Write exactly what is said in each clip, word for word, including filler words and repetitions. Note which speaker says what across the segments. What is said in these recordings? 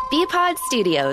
Speaker 1: B-Pod Studios.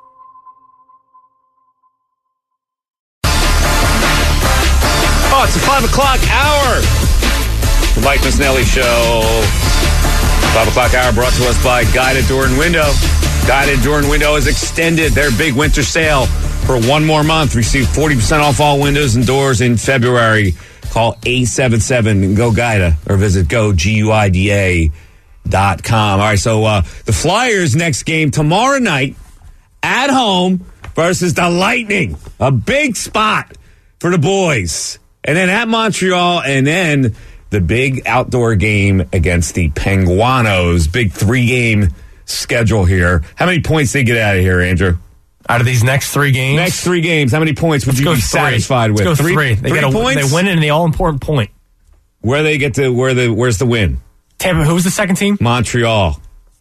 Speaker 2: Oh, it's a five o'clock hour. The Mike Misnelli Show. five o'clock hour brought to us by Guided Door and Window. Guided Door and Window has extended their big winter sale for one more month. Receive forty percent off all windows and doors in February. Call eight seven seven go guida or visit go guida dot com. All right, so uh, the Flyers' next game tomorrow night at home versus the Lightning. A big spot for the boys. And then at Montreal, and then the big outdoor game against the Penguanos. Big three-game schedule here. How many points they get out of here, Andrew?
Speaker 3: Out of these next three games?
Speaker 2: Next three games, how many points would
Speaker 3: Let's
Speaker 2: you
Speaker 3: go
Speaker 2: be
Speaker 3: three.
Speaker 2: satisfied with?
Speaker 3: Let's go
Speaker 2: three,
Speaker 3: three. They,
Speaker 2: three
Speaker 3: get a,
Speaker 2: points?
Speaker 3: they win in the all-important point.
Speaker 2: Where they get to, where the, where's the win?
Speaker 3: Tampa, who's the second team?
Speaker 2: Montreal.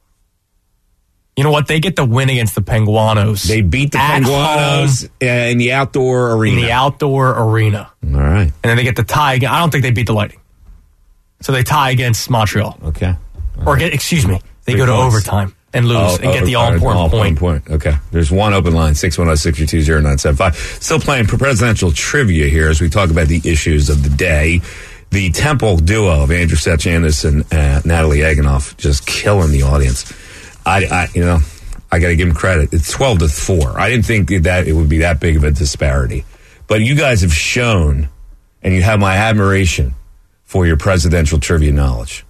Speaker 3: You know what? They get the win against the Penguanos.
Speaker 2: They beat the Penguanos in the outdoor arena.
Speaker 3: In the outdoor arena.
Speaker 2: All right.
Speaker 3: And then they get the tie again. I don't think they beat the Lightning. So they tie against Montreal.
Speaker 2: Okay. All
Speaker 3: or
Speaker 2: right.
Speaker 3: get, excuse me, they
Speaker 2: Three
Speaker 3: go to
Speaker 2: points.
Speaker 3: overtime and lose
Speaker 2: Oh,
Speaker 3: and get
Speaker 2: oh,
Speaker 3: the
Speaker 2: all right,
Speaker 3: all-important
Speaker 2: all-important
Speaker 3: point.
Speaker 2: point. Okay. There's one open line, six one zero, six two two, zero nine seven five. Still playing presidential trivia here as we talk about the issues of the day. The Temple duo of Andrew Setchanis and uh, Natalie Eganoff just killing the audience. I, I you know, I got to give them credit. It's twelve to four. I didn't think that it would be that big of a disparity. But you guys have shown, and you have my admiration for your presidential trivia knowledge.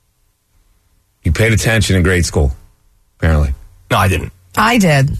Speaker 2: You paid attention in grade school, apparently.
Speaker 3: No, I didn't.
Speaker 4: I did.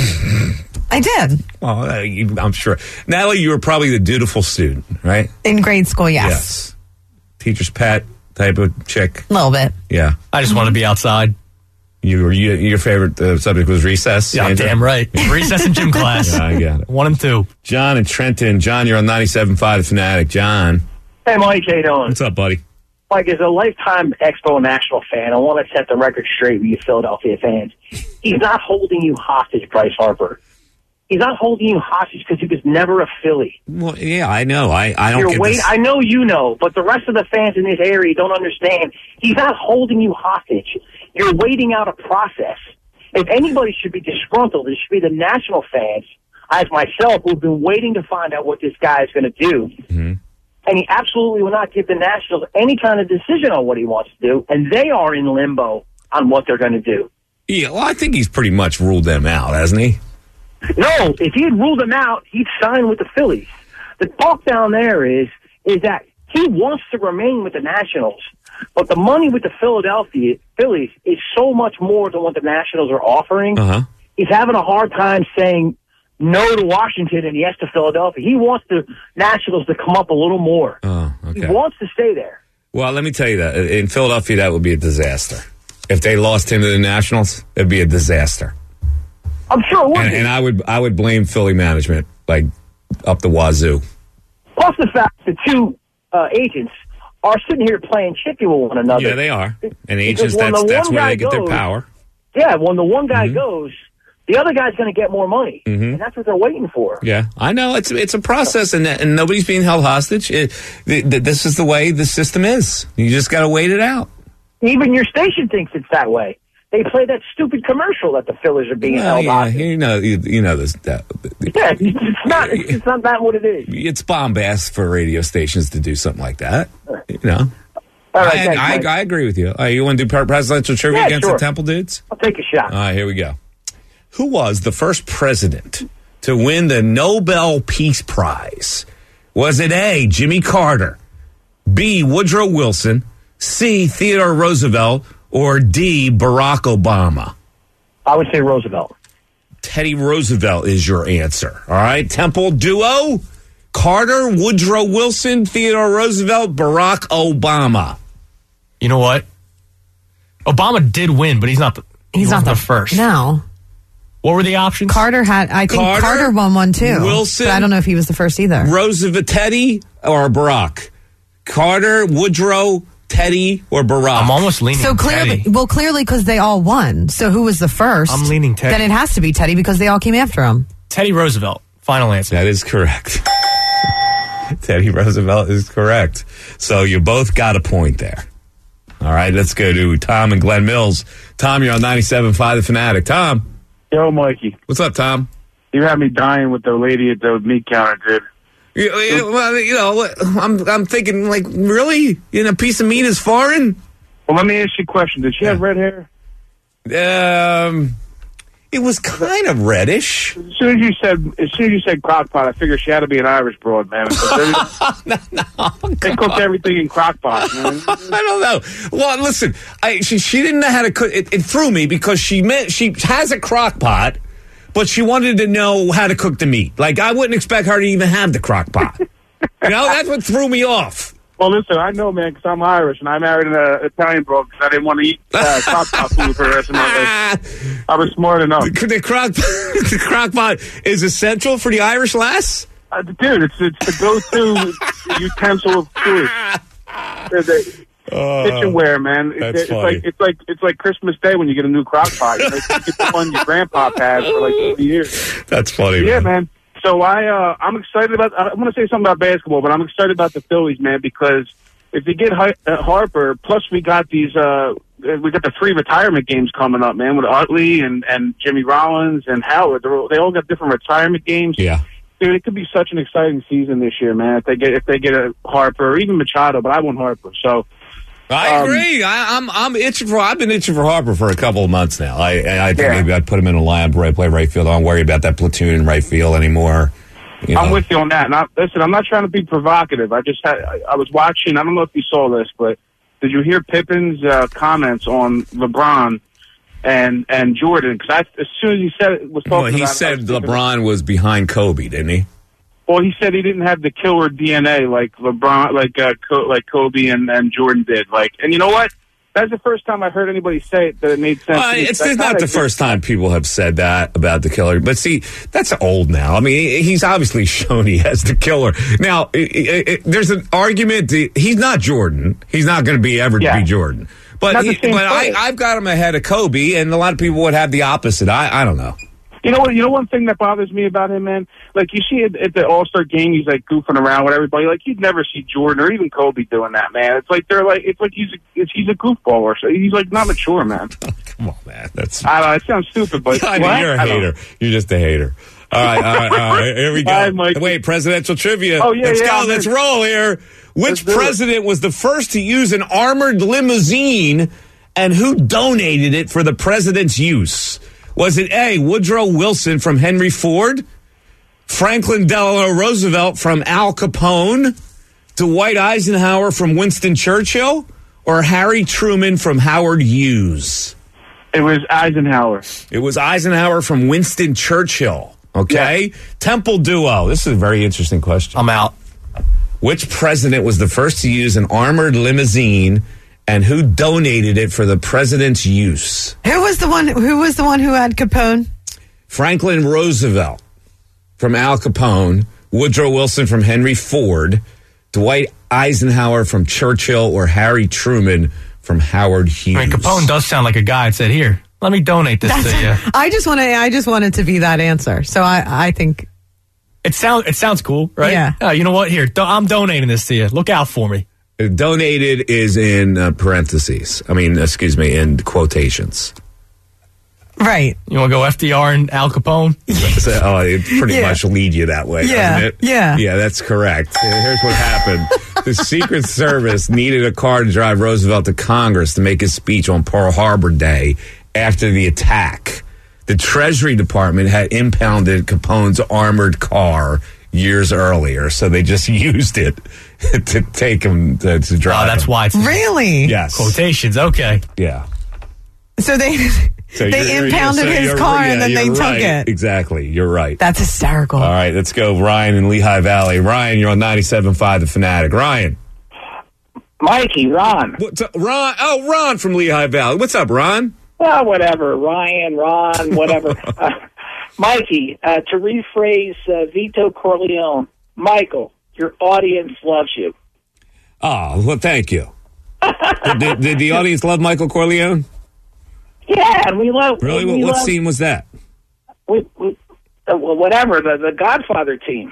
Speaker 4: I did.
Speaker 2: Well, uh, you, I'm sure. Natalie, you were probably the dutiful student, right?
Speaker 4: In grade school, yes.
Speaker 2: Yes. Teacher's pet type of chick.
Speaker 4: A little bit.
Speaker 2: Yeah.
Speaker 3: I just want to be outside.
Speaker 2: You were you, your favorite uh, subject was recess.
Speaker 3: Yeah,
Speaker 2: Andrew?
Speaker 3: damn right. Recess and gym class.
Speaker 2: Yeah, I got it.
Speaker 3: One and two.
Speaker 2: John and Trenton. John, you're on ninety-seven point five The Fanatic. John.
Speaker 5: Hey, Mike, how you doing?
Speaker 2: What's up, buddy?
Speaker 5: Mike, as a lifetime Expo National fan, I want to set the record straight with you Philadelphia fans. He's not holding you hostage, Bryce Harper. He's not holding you hostage because he was never a Philly.
Speaker 2: Well, yeah, I know. I, I don't
Speaker 5: You're
Speaker 2: get
Speaker 5: wait-
Speaker 2: this.
Speaker 5: I know you know, but the rest of the fans in this area don't understand. He's not holding you hostage. You're waiting out a process. If anybody should be disgruntled, it should be the national fans, as myself, who've been waiting to find out what this guy is going to do.
Speaker 2: Mm-hmm.
Speaker 5: And he absolutely will not give the Nationals any kind of decision on what he wants to do, and they are in limbo on what they're going to do.
Speaker 2: Yeah, well, I think he's pretty much ruled them out, hasn't he?
Speaker 5: No, if he had ruled them out, he'd sign with the Phillies. The talk down there is is that he wants to remain with the Nationals, but the money with the Philadelphia Phillies is so much more than what the Nationals are offering.
Speaker 2: Uh-huh.
Speaker 5: He's having a hard time saying no to Washington and yes to Philadelphia. He wants the Nationals to come up a little more.
Speaker 2: Oh, okay.
Speaker 5: He wants to stay there.
Speaker 2: Well, let me tell you that. In Philadelphia, that would be a disaster. If they lost him to the Nationals, it'd be a disaster.
Speaker 5: I'm sure it would
Speaker 2: And,
Speaker 5: be.
Speaker 2: and I would I would blame Philly management, like, up the wazoo.
Speaker 5: Plus the fact the two uh, agents are sitting here playing chippy with one another.
Speaker 2: Yeah, they are. And
Speaker 5: Because
Speaker 2: agents,
Speaker 5: when
Speaker 2: that's,
Speaker 5: the
Speaker 2: that's
Speaker 5: one
Speaker 2: where
Speaker 5: guy
Speaker 2: they get their
Speaker 5: goes-
Speaker 2: power.
Speaker 5: Yeah, when the one guy
Speaker 2: Mm-hmm.
Speaker 5: goes, the other guy's going to get more money.
Speaker 2: Mm-hmm.
Speaker 5: And that's what they're waiting for.
Speaker 2: Yeah, I know. It's it's a process, and, and nobody's being held hostage. It, th- th- this is the way the system is. You just got to wait it out.
Speaker 5: Even your station thinks it's that way. They play that stupid commercial that the Phillies are being
Speaker 2: Well,
Speaker 5: held
Speaker 2: yeah,
Speaker 5: hostage.
Speaker 2: you know, you, you know this. That,
Speaker 5: Yeah, it's not. It's not that what it is.
Speaker 2: it's bombast for radio stations to do something like that. You know,
Speaker 5: All right,
Speaker 2: I,
Speaker 5: thanks,
Speaker 2: I,
Speaker 5: Mike.
Speaker 2: I agree with you. Uh, you want to do pre- presidential trivia
Speaker 5: Yeah,
Speaker 2: against
Speaker 5: sure.
Speaker 2: the Temple dudes?
Speaker 5: I'll take a shot.
Speaker 2: All right, here we go. Who was the first president to win the Nobel Peace Prize? Was it A, Jimmy Carter, B, Woodrow Wilson, C, Theodore Roosevelt, or D, Barack Obama?
Speaker 5: I would say Roosevelt.
Speaker 2: Teddy Roosevelt is your answer. All right, Temple duo, Carter, Woodrow Wilson, Theodore Roosevelt, Barack Obama.
Speaker 3: You know what? Obama did win, but he's not the,
Speaker 4: He's
Speaker 3: he
Speaker 4: not
Speaker 3: wasn't
Speaker 4: the,
Speaker 3: the first.
Speaker 4: No.
Speaker 3: What were the options?
Speaker 4: Carter had, I think
Speaker 2: Carter,
Speaker 4: Carter, won one too.
Speaker 2: Wilson,
Speaker 4: But I don't know if he was the first either.
Speaker 2: Roosevelt, Teddy, or Barack? Carter, Woodrow, Teddy, or Barack?
Speaker 3: I'm almost leaning
Speaker 4: So clearly,
Speaker 3: Teddy.
Speaker 4: well, clearly because they all won. So who was the first?
Speaker 3: I'm leaning Teddy.
Speaker 4: Then it has to be Teddy because they all came after him.
Speaker 3: Teddy Roosevelt. Final answer.
Speaker 2: That is correct. Teddy Roosevelt is correct. So you both got a point there. All right, let's go to Tom and Glen Mills. Tom, you're on ninety-seven point five The Fanatic. Tom.
Speaker 1: Yo, Mikey.
Speaker 2: What's up, Tom?
Speaker 1: You had me dying with the lady at the meat counter, dude.
Speaker 2: You, you, well, you know, I'm I'm thinking, like, really? You know, a piece of meat is foreign?
Speaker 1: Well, let me ask you a question. Did she
Speaker 2: Yeah.
Speaker 1: have red hair?
Speaker 2: Um, it was kind of reddish.
Speaker 1: As soon as you said, as soon as you said crock pot, I figured she had to be an Irish broad, man.
Speaker 2: no, no,
Speaker 1: They cooked everything in crock pot, man.
Speaker 2: I don't know. Well, listen, I, she she didn't know how to cook. It, it threw me because she meant she has a crock pot, but she wanted to know how to cook the meat. Like, I wouldn't expect her to even have the crock pot. You know, that's what threw me off.
Speaker 1: Well, listen, I know, man, because I'm Irish, and I married an Italian broad because I didn't want to eat uh, crock pot food for the rest of my life. I was smart enough.
Speaker 2: The, the crock the crock pot is essential for the Irish lass?
Speaker 1: Uh, dude, it's it's the go-to utensil of food. They're the
Speaker 2: Uh,
Speaker 1: kitchenware, man. It's,
Speaker 2: that's
Speaker 1: it's
Speaker 2: funny.
Speaker 1: like it's like it's like Christmas Day when you get a new crock pot. You, know, you get the one your grandpa had for like twenty years.
Speaker 2: That's funny.
Speaker 1: Yeah,
Speaker 2: man.
Speaker 1: man. So I, uh, I'm excited about. I want to say something about basketball, but I'm excited about the Phillies, man, because if they get Hi- uh, Harper, plus we got these, uh, we got the three retirement games coming up, man, with Utley and and Jimmy Rollins and Howard. They're, all- they all got different retirement games.
Speaker 2: Yeah.
Speaker 1: Dude, it could be such an exciting season this year, man. If they get if they get a Harper or even Machado, but I want Harper. So.
Speaker 2: I
Speaker 1: Um,
Speaker 2: agree. I, I'm I'm itching for. I've been itching for Harper for a couple of months now. I I think
Speaker 1: Yeah.
Speaker 2: maybe I'd put him in a lineup, right, play right field. I don't worry about that platoon in right field anymore. You
Speaker 1: I'm
Speaker 2: know.
Speaker 1: with you on that. And I, listen, I'm not trying to be provocative. I just had, I, I was watching. I don't know if you saw this, but did you hear Pippen's uh, comments on LeBron and and Jordan? Because as soon as he said it, was talking
Speaker 2: Well, he
Speaker 1: about it, I
Speaker 2: said
Speaker 1: was thinking-
Speaker 2: LeBron was behind Kobe, didn't he?
Speaker 1: Well, he said he didn't have the killer D N A like LeBron, like uh, Co- like Kobe and, and Jordan did. Like, and you know what? That's the first time I heard anybody say it that it made sense.
Speaker 2: Uh,
Speaker 1: to me.
Speaker 2: it's
Speaker 1: That's
Speaker 2: it's not the
Speaker 1: like-
Speaker 2: first time people have said that about the killer. But see, that's old now. I mean, he's obviously shown he has the killer. Now, it, it, it, there's an argument. That he's not Jordan. He's not going to be ever
Speaker 1: Yeah.
Speaker 2: to be Jordan. But
Speaker 1: Not the
Speaker 2: he,
Speaker 1: same
Speaker 2: but I,
Speaker 1: player.
Speaker 2: I've got him ahead of Kobe, and a lot of people would have the opposite. I, I don't know.
Speaker 1: You know what? You know one thing that bothers me about him, man. Like you see at, at the All Star game, he's like goofing around with everybody. Like you'd never see Jordan or even Kobe doing that, man. It's like they're like it's like he's a, it's, he's a goofball or so. He's like not mature, man.
Speaker 2: Come on, man. That's
Speaker 1: I don't know. It sounds stupid, but
Speaker 2: I mean,
Speaker 1: what?
Speaker 2: you're a
Speaker 1: I don't know.
Speaker 2: hater. You're just a hater. All right, all right, all right. Here we go.
Speaker 1: All right, Mike.
Speaker 2: Wait, presidential trivia.
Speaker 1: Oh, yeah,
Speaker 2: Let's
Speaker 1: yeah,
Speaker 2: go.
Speaker 1: I'm
Speaker 2: Let's
Speaker 1: in.
Speaker 2: roll here. Which
Speaker 1: Let's do it.
Speaker 2: president was the first to use an armored limousine, and who donated it for the president's use? Was it A, Woodrow Wilson from Henry Ford, Franklin Delano Roosevelt from Al Capone, Dwight Eisenhower from Winston Churchill, or Harry Truman from Howard Hughes?
Speaker 1: It was Eisenhower.
Speaker 2: It was Eisenhower from Winston Churchill. Okay? Temple Duo. This is a very interesting question.
Speaker 3: I'm out.
Speaker 2: Which president was the first to use an armored limousine, and who donated it for the president's use?
Speaker 4: Who was the one? Who was the one who had Capone?
Speaker 2: Franklin Roosevelt from Al Capone, Woodrow Wilson from Henry Ford, Dwight Eisenhower from Churchill, or Harry Truman from Howard Hughes?
Speaker 3: I mean, Capone does sound like a guy that said, "Here, let me donate this to you."
Speaker 4: I just want to. I just want it to be that answer. So I, I think
Speaker 3: It sounds it sounds cool, right?
Speaker 4: Yeah.
Speaker 3: Uh, you know what? Here, do- I'm donating this to you. Look out for me.
Speaker 2: Donated is in uh, parentheses. I mean, excuse me, in quotations.
Speaker 4: right.
Speaker 3: You want to go F D R and Al Capone?
Speaker 2: So, oh, it pretty
Speaker 4: Yeah.
Speaker 2: much lead you that way,
Speaker 4: Yeah,
Speaker 2: doesn't it?
Speaker 4: yeah.
Speaker 2: Yeah, that's correct. Here's what happened. The Secret Service needed a car to drive Roosevelt to Congress to make his speech on Pearl Harbor Day after the attack. The Treasury Department had impounded Capone's armored car years earlier, so they just used it to take him to, to drive
Speaker 3: Oh, that's
Speaker 2: him.
Speaker 3: why it's
Speaker 4: Really?
Speaker 2: Yes.
Speaker 3: quotations. Okay.
Speaker 2: Yeah.
Speaker 4: So they
Speaker 2: So
Speaker 4: they
Speaker 2: you're- you're-
Speaker 4: impounded
Speaker 2: so
Speaker 4: his
Speaker 2: you're-
Speaker 4: car
Speaker 2: yeah,
Speaker 4: and then they
Speaker 2: you're
Speaker 4: took
Speaker 2: right.
Speaker 4: it.
Speaker 2: Exactly. You're right.
Speaker 4: That's hysterical.
Speaker 2: All right, let's go. Ryan in Lehigh Valley. Ryan, you're on ninety-seven point five The Fanatic. Ryan.
Speaker 5: Mikey, Ron.
Speaker 2: What's up, Ron? Oh, Ron from Lehigh Valley. What's up, Ron?
Speaker 5: Well, whatever. Ryan, Ron, whatever. uh, Mikey, uh, to rephrase uh, Vito Corleone, Michael, your audience loves you.
Speaker 2: Oh, well, thank you. did, did, did the audience love Michael Corleone?
Speaker 5: Yeah, and we love.
Speaker 2: Really?
Speaker 5: We
Speaker 2: What, what
Speaker 5: love,
Speaker 2: scene was that?
Speaker 5: We, we, uh, well, whatever, the, the Godfather team.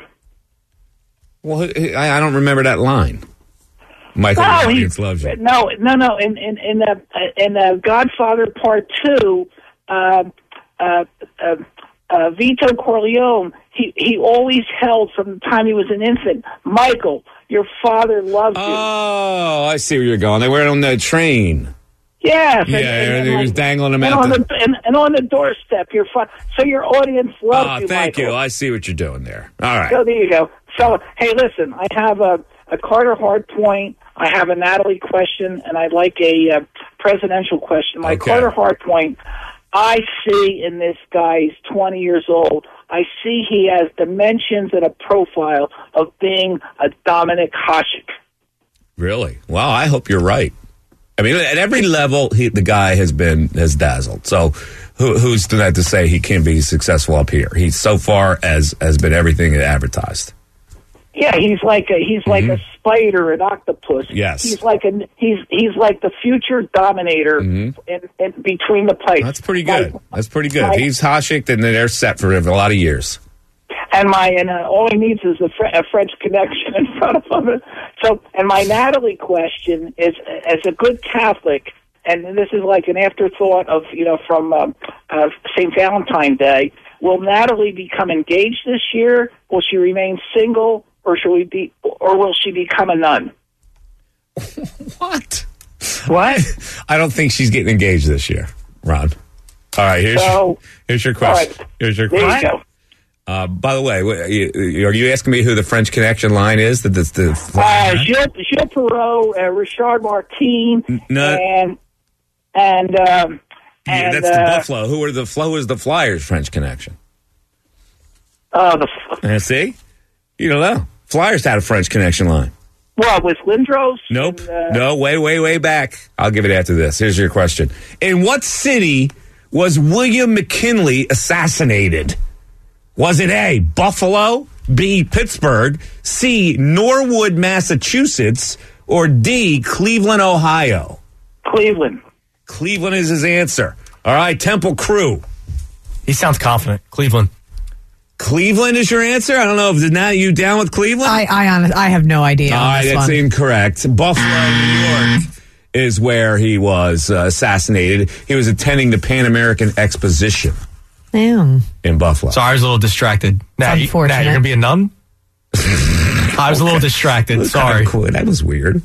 Speaker 2: Well, I, I don't remember that line. Michael, the
Speaker 5: No, he,
Speaker 2: audience loves you.
Speaker 5: no, no, no. In in in the in the Godfather Part Two, uh,
Speaker 6: uh, uh, uh, Vito Corleone, he, he always held from the time he was an infant, Michael, your father loves you.
Speaker 2: Oh, I see where you're going. They were on the train.
Speaker 6: Yes.
Speaker 2: Yeah,
Speaker 6: and, and, and
Speaker 2: he
Speaker 6: like,
Speaker 2: was dangling them
Speaker 6: and
Speaker 2: out.
Speaker 6: on
Speaker 2: The...
Speaker 6: the, and, and on the doorstep, your fa- so your audience loves
Speaker 2: Oh,
Speaker 6: you,
Speaker 2: thank
Speaker 6: Michael.
Speaker 2: you. I see what you're doing there. All right.
Speaker 6: So there you go. So, hey, listen, I have a, a Carter hard point. I have a Natalie question, and I'd like a uh, presidential question. My
Speaker 2: Okay.
Speaker 6: Carter hard point, I see in this guy, he's twenty years old, I see he has dimensions and a profile of being a Dominic Hasek.
Speaker 2: Really? Wow, I hope you're right. I mean, at every level, he, the guy has been has dazzled. So, who, who's to that to say he can't be successful up here? He so far has has been everything advertised.
Speaker 6: Yeah, he's like a, he's like
Speaker 2: Mm-hmm.
Speaker 6: a spider, an octopus.
Speaker 2: Yes.
Speaker 6: he's like a he's he's like the future dominator in, in between the pipes.
Speaker 2: Mm-hmm. That's pretty good.
Speaker 6: My-
Speaker 2: That's pretty good.
Speaker 6: my-
Speaker 2: He's Hasek, and they're set for a lot of years.
Speaker 6: And my and uh, all he needs is a, fr- a French connection in front of him. So, and my Natalie question is, as a good Catholic, and this is like an afterthought of you know from um, uh, Saint Valentine's Day. Will Natalie become engaged this year? Will she remain single, or shall we be, or will she become a nun?
Speaker 2: What?
Speaker 6: What?
Speaker 2: I don't think she's getting engaged this year, Ron. All right, here's,
Speaker 6: So-
Speaker 2: your, here's your question.
Speaker 6: all right.
Speaker 2: Here's your
Speaker 6: There you
Speaker 2: question.
Speaker 6: go.
Speaker 2: Uh, by the way, what- you- are you asking me who the French Connection line is? That the, the
Speaker 6: Uh, Gilles, Gilles Perot, uh, Richard Martin,
Speaker 2: no.
Speaker 6: and and um,
Speaker 2: yeah,
Speaker 6: and
Speaker 2: that's the
Speaker 6: uh,
Speaker 2: Buffalo. Who are the Who is the Flyers French Connection?
Speaker 6: uh, the
Speaker 2: Uh, see, you don't know. Flyers had a French Connection line.
Speaker 6: what with Lindros?
Speaker 2: Nope.
Speaker 6: And, uh,
Speaker 2: no, way, way, way back. I'll give it after this. Here's your question. In what city was William McKinley assassinated? Was it A, Buffalo, B, Pittsburgh, C, Norwood, Massachusetts, or D, Cleveland, Ohio?
Speaker 6: Cleveland.
Speaker 2: Cleveland is his answer. All right, Temple Crew.
Speaker 3: He sounds confident. Cleveland.
Speaker 2: Cleveland is your answer? I don't know if now you down with Cleveland?
Speaker 4: I I, honest, I have no idea.
Speaker 2: All
Speaker 4: on
Speaker 2: right,
Speaker 4: this
Speaker 2: that's
Speaker 4: one.
Speaker 2: incorrect. Buffalo, New York is where he was uh, assassinated. He was attending the Pan American Exposition
Speaker 4: Damn.
Speaker 2: in Buffalo.
Speaker 3: Sorry, I was a little distracted. Now, you,
Speaker 4: unfortunate.
Speaker 3: now you're going to be a nun? I was a little distracted.
Speaker 2: That was
Speaker 3: Sorry.
Speaker 2: kinda cool. That was weird.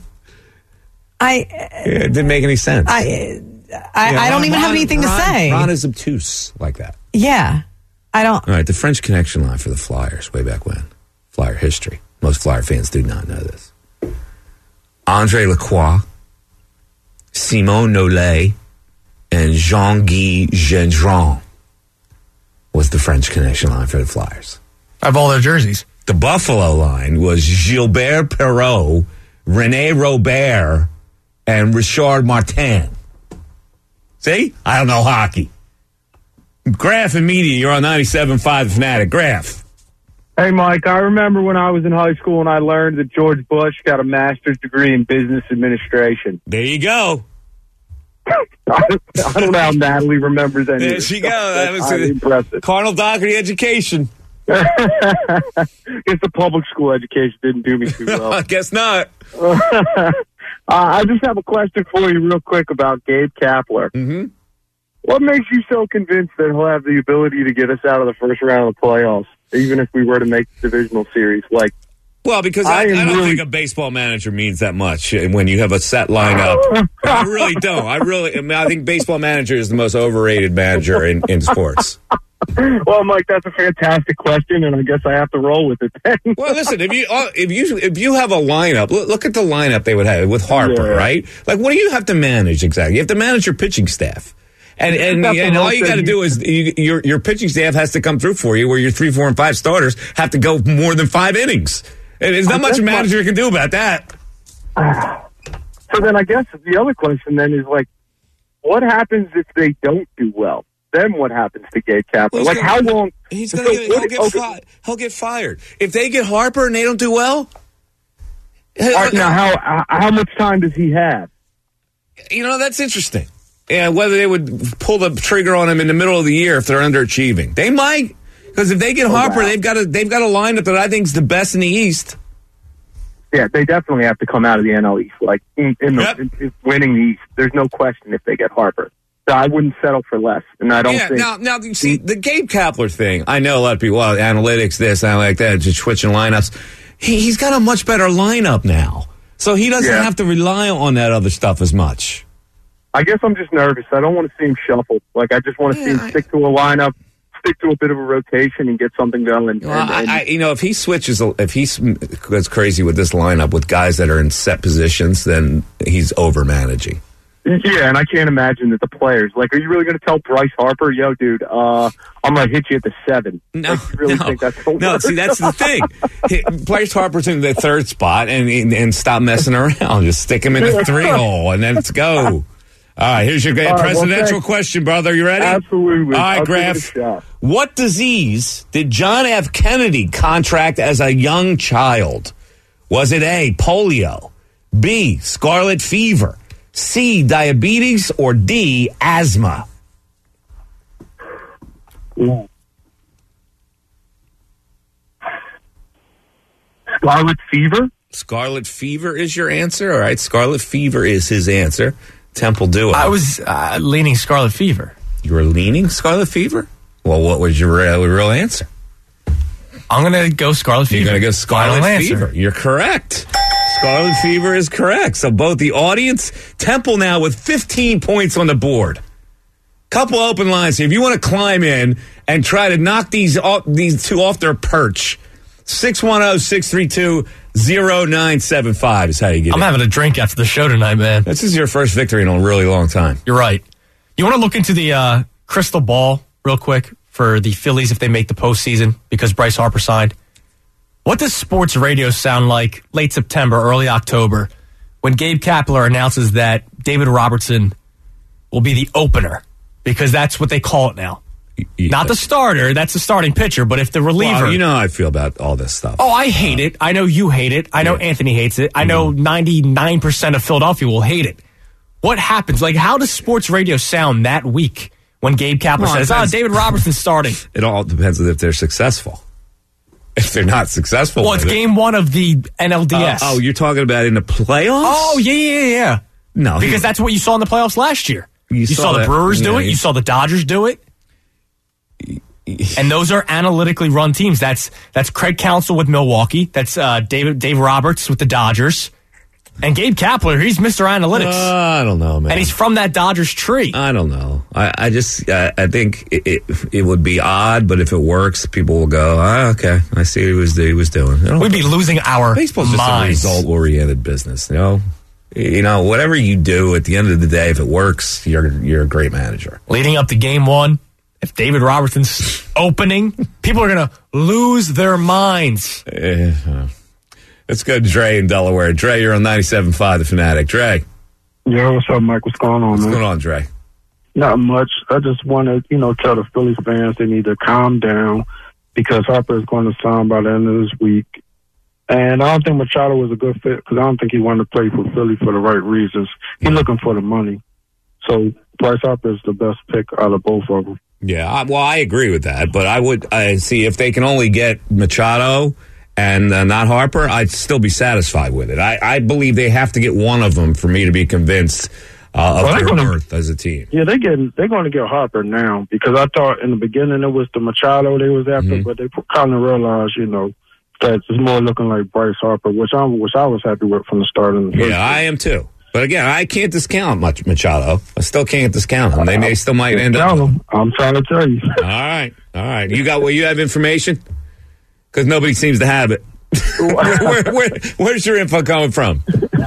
Speaker 4: I
Speaker 2: Yeah, it didn't make any sense.
Speaker 4: I I,
Speaker 2: Yeah,
Speaker 4: I don't
Speaker 2: Ron-
Speaker 4: even have
Speaker 2: Ron-
Speaker 4: anything to
Speaker 2: Ron-
Speaker 4: say.
Speaker 2: Ron is obtuse like that.
Speaker 4: yeah, I don't.
Speaker 2: All right, the French Connection line for the Flyers way back when. Flyer history. Most Flyer fans do not know this. Andre Lacroix, Simon Nollet, and Jean-Guy Gendron was the French Connection line for the Flyers.
Speaker 3: I have all their jerseys.
Speaker 2: The Buffalo line was Gilbert Perrault, René Robert, and Richard Martin. See? I don't know hockey. Graf and Media, you're on ninety-seven point five The Fanatic. Graf.
Speaker 7: Hey, Mike, I remember when I was in high school and I learned that George Bush got a master's degree in business administration.
Speaker 2: There you go.
Speaker 7: I don't, I don't know how Natalie remembers any
Speaker 2: There
Speaker 7: of this
Speaker 2: she
Speaker 7: stuff.
Speaker 2: go. That
Speaker 7: That's
Speaker 2: was
Speaker 7: highly
Speaker 2: a-
Speaker 7: impressive.
Speaker 2: Cardinal Doherty education.
Speaker 7: Guess the public school education didn't do me too well.
Speaker 2: I guess not.
Speaker 7: uh, I just have a question for you real quick about Gabe Kapler.
Speaker 2: Mm-hmm.
Speaker 7: What makes you so convinced that he'll have the ability to get us out of the first round of the playoffs, even if we were to make the divisional series? Like,
Speaker 2: Well, because I,
Speaker 7: I
Speaker 2: I,
Speaker 7: am
Speaker 2: don't
Speaker 7: really-
Speaker 2: think a baseball manager means that much when you have a set lineup. I really don't. I really, I mean, I think baseball manager is the most overrated manager in, in sports.
Speaker 7: well, Mike, that's a fantastic question, and I guess I have to roll with it then.
Speaker 2: Well, listen, if you uh, if you if you have a lineup, look, look at the lineup they would have with Harper,
Speaker 7: Yeah.
Speaker 2: right? Like, what do you have to manage exactly? You have to manage your pitching staff. And and,
Speaker 7: That's
Speaker 2: and
Speaker 7: the
Speaker 2: all
Speaker 7: whole
Speaker 2: you got to
Speaker 7: thing.
Speaker 2: do is you, your your pitching staff has to come through for you, where your three, four, and five starters have to go more than five innings. And there's not much a
Speaker 7: That's
Speaker 2: manager can do about that.
Speaker 7: So then I guess the other question then is, like, what happens if they don't do well? Then what happens to Gabe Kapler?
Speaker 2: Well, he's
Speaker 7: like,
Speaker 2: gonna-
Speaker 7: how long?
Speaker 2: He's
Speaker 7: so
Speaker 2: gonna get,
Speaker 7: what-
Speaker 2: he'll get
Speaker 7: okay.
Speaker 2: fi- he'll get fired if they get Harper and they don't do well.
Speaker 7: All right, now, how how much time does he have?
Speaker 2: You know, that's interesting. Yeah, whether they would pull the trigger on him in the middle of the year if they're underachieving, they might. Because if they get Harper,
Speaker 7: wow.
Speaker 2: they've got a they've got a lineup that I think is the best in the East.
Speaker 7: Yeah, they definitely have to come out of the N L East, like in, in the
Speaker 2: Yep.
Speaker 7: in, in winning the East. There's no question if they get Harper. I wouldn't settle for less, and I don't
Speaker 2: yeah,
Speaker 7: think.
Speaker 2: now, now, you see, the Gabe Kapler thing, I know a lot of people, well, analytics, this, analytics, that, just switching lineups. He, he's got a much better lineup now. So he doesn't
Speaker 7: Yeah.
Speaker 2: have to rely on that other stuff as much.
Speaker 7: I guess I'm just nervous. I don't want to see him shuffle. Like, I just want to
Speaker 2: Yeah,
Speaker 7: see him
Speaker 2: I-
Speaker 7: stick to a lineup, stick to a bit of a rotation, and get something done. And,
Speaker 2: Well,
Speaker 7: and, and
Speaker 2: I, I, you know, if he switches, if he goes crazy with this lineup with guys that are in set positions, then he's over managing.
Speaker 7: yeah, and I can't imagine that the players, like, are you really going to tell Bryce Harper, yo, dude, uh, I'm going to hit you at the seven?
Speaker 2: No,
Speaker 7: like, you really
Speaker 2: no,
Speaker 7: think that's gonna
Speaker 2: no.
Speaker 7: work?
Speaker 2: See, that's the thing. He- Bryce Harper's in the third spot, and, and and stop messing around. Just stick him in the three hole, and then let's go. All right, here's your
Speaker 7: All right, well,
Speaker 2: presidential
Speaker 7: thanks.
Speaker 2: question, brother. You ready?
Speaker 7: Absolutely.
Speaker 2: All right,
Speaker 7: I'll give it a
Speaker 2: Graf.
Speaker 7: shot.
Speaker 2: What disease did John F. Kennedy contract as a young child? Was it A, polio, B, scarlet fever, C, diabetes, or D, asthma?
Speaker 7: Ooh. Scarlet fever?
Speaker 2: Scarlet fever is your answer? All right, scarlet fever is his answer. Temple Duo.
Speaker 3: I was uh, leaning scarlet fever.
Speaker 2: You were leaning scarlet fever? Well, what was your real, real answer?
Speaker 3: I'm going to go scarlet fever.
Speaker 2: You're going to go scarlet
Speaker 3: Final
Speaker 2: fever.
Speaker 3: answer.
Speaker 2: You're correct. Scarlet fever is correct. So both the audience, Temple now with fifteen points on the board. Couple open lines here. If you want to climb in and try to knock these off, these two off their perch, six one zero, six three two, zero nine seven five is how you get
Speaker 3: I'm
Speaker 2: in.
Speaker 3: having a drink after the show tonight, man.
Speaker 2: This is your first victory in a really long time.
Speaker 3: You're right. You want to look into the uh, crystal ball real quick for the Phillies if they make the postseason because Bryce Harper signed? What does sports radio sound like late September, early October when Gabe Kapler announces that David Robertson will be the opener? Because that's what they call it now.
Speaker 2: You-
Speaker 3: Not the starter, that's the starting pitcher, but if the reliever...
Speaker 2: Well, you know how I feel about all this stuff.
Speaker 3: Oh, I hate it. I know you hate it. I know
Speaker 2: Yeah.
Speaker 3: Anthony hates it. I know ninety-nine percent of Philadelphia will hate it. What happens? Like, how does sports radio sound that week when Gabe Kapler
Speaker 2: Well, it
Speaker 3: says, oh,
Speaker 2: depends.
Speaker 3: David Robertson's starting?
Speaker 2: It all depends on if they're successful. If they're not successful,
Speaker 3: Well, it's
Speaker 2: with it-
Speaker 3: game one of the N L D S.
Speaker 2: Uh, oh, you're talking about in the playoffs?
Speaker 3: Oh, yeah, yeah, yeah.
Speaker 2: No,
Speaker 3: Because that's what you saw in the playoffs last year.
Speaker 2: You
Speaker 3: You,
Speaker 2: saw
Speaker 3: saw, the
Speaker 2: that-
Speaker 3: Brewers do
Speaker 2: yeah,
Speaker 3: it.
Speaker 2: you-
Speaker 3: You saw the Dodgers do it. And those are analytically run teams. That's that's Craig Counsell with Milwaukee. That's uh, David Dave Roberts with the Dodgers. And Gabe Kapler, he's Mister Analytics.
Speaker 2: Uh, I don't know, man.
Speaker 3: and he's from that Dodgers tree.
Speaker 2: I don't know. I, I just, uh, I think it, it, it would be odd, but if it works, people will go, ah, okay, I see what he was, he was doing. You know,
Speaker 3: We'd be losing our
Speaker 2: baseball's just
Speaker 3: minds.
Speaker 2: a result-oriented business, you know? You know, whatever you do, at the end of the day, if it works, you're you're a great manager.
Speaker 3: Leading up to game one, if David Robertson's opening, people are going to lose their minds.
Speaker 2: Uh, let's go to Dre in Delaware. Dre, you're on ninety-seven point five, The Fanatic. Dre,
Speaker 8: Yo, what's up, Mike? What's going on,
Speaker 2: what's
Speaker 8: man?
Speaker 2: going on, Dre?
Speaker 8: Not much. I just want to, you know, tell the Phillies fans they need to calm down because Harper is going to sign by the end of this week. And I don't think Machado was a good fit because I don't think he wanted to play for Philly for the right reasons. He's looking for the money. So Bryce Harper is the best pick out of both of them.
Speaker 2: Yeah, I, well, I agree with that, but I would uh, see if they can only get Machado and uh, not Harper, I'd still be satisfied with it. I, I believe they have to get one of them for me to be convinced uh, of
Speaker 8: Well, they're
Speaker 2: their
Speaker 8: gonna-
Speaker 2: worth as a team.
Speaker 8: Yeah, they getting they're going to get Harper now because I thought in the beginning it was the Machado they was after,
Speaker 2: Mhm.
Speaker 8: but they kind of realized, you know, that it's more looking like Bryce Harper, which I which I was happy with from the start. Of the
Speaker 2: Yeah, I am too. But again, I can't discount much Machado. I still can't discount him. They may still might end up.
Speaker 8: Tell them. I'm trying to tell you.
Speaker 2: All right, all right. You got well. You have information because nobody seems to have it. where, where, where, where's your info coming from?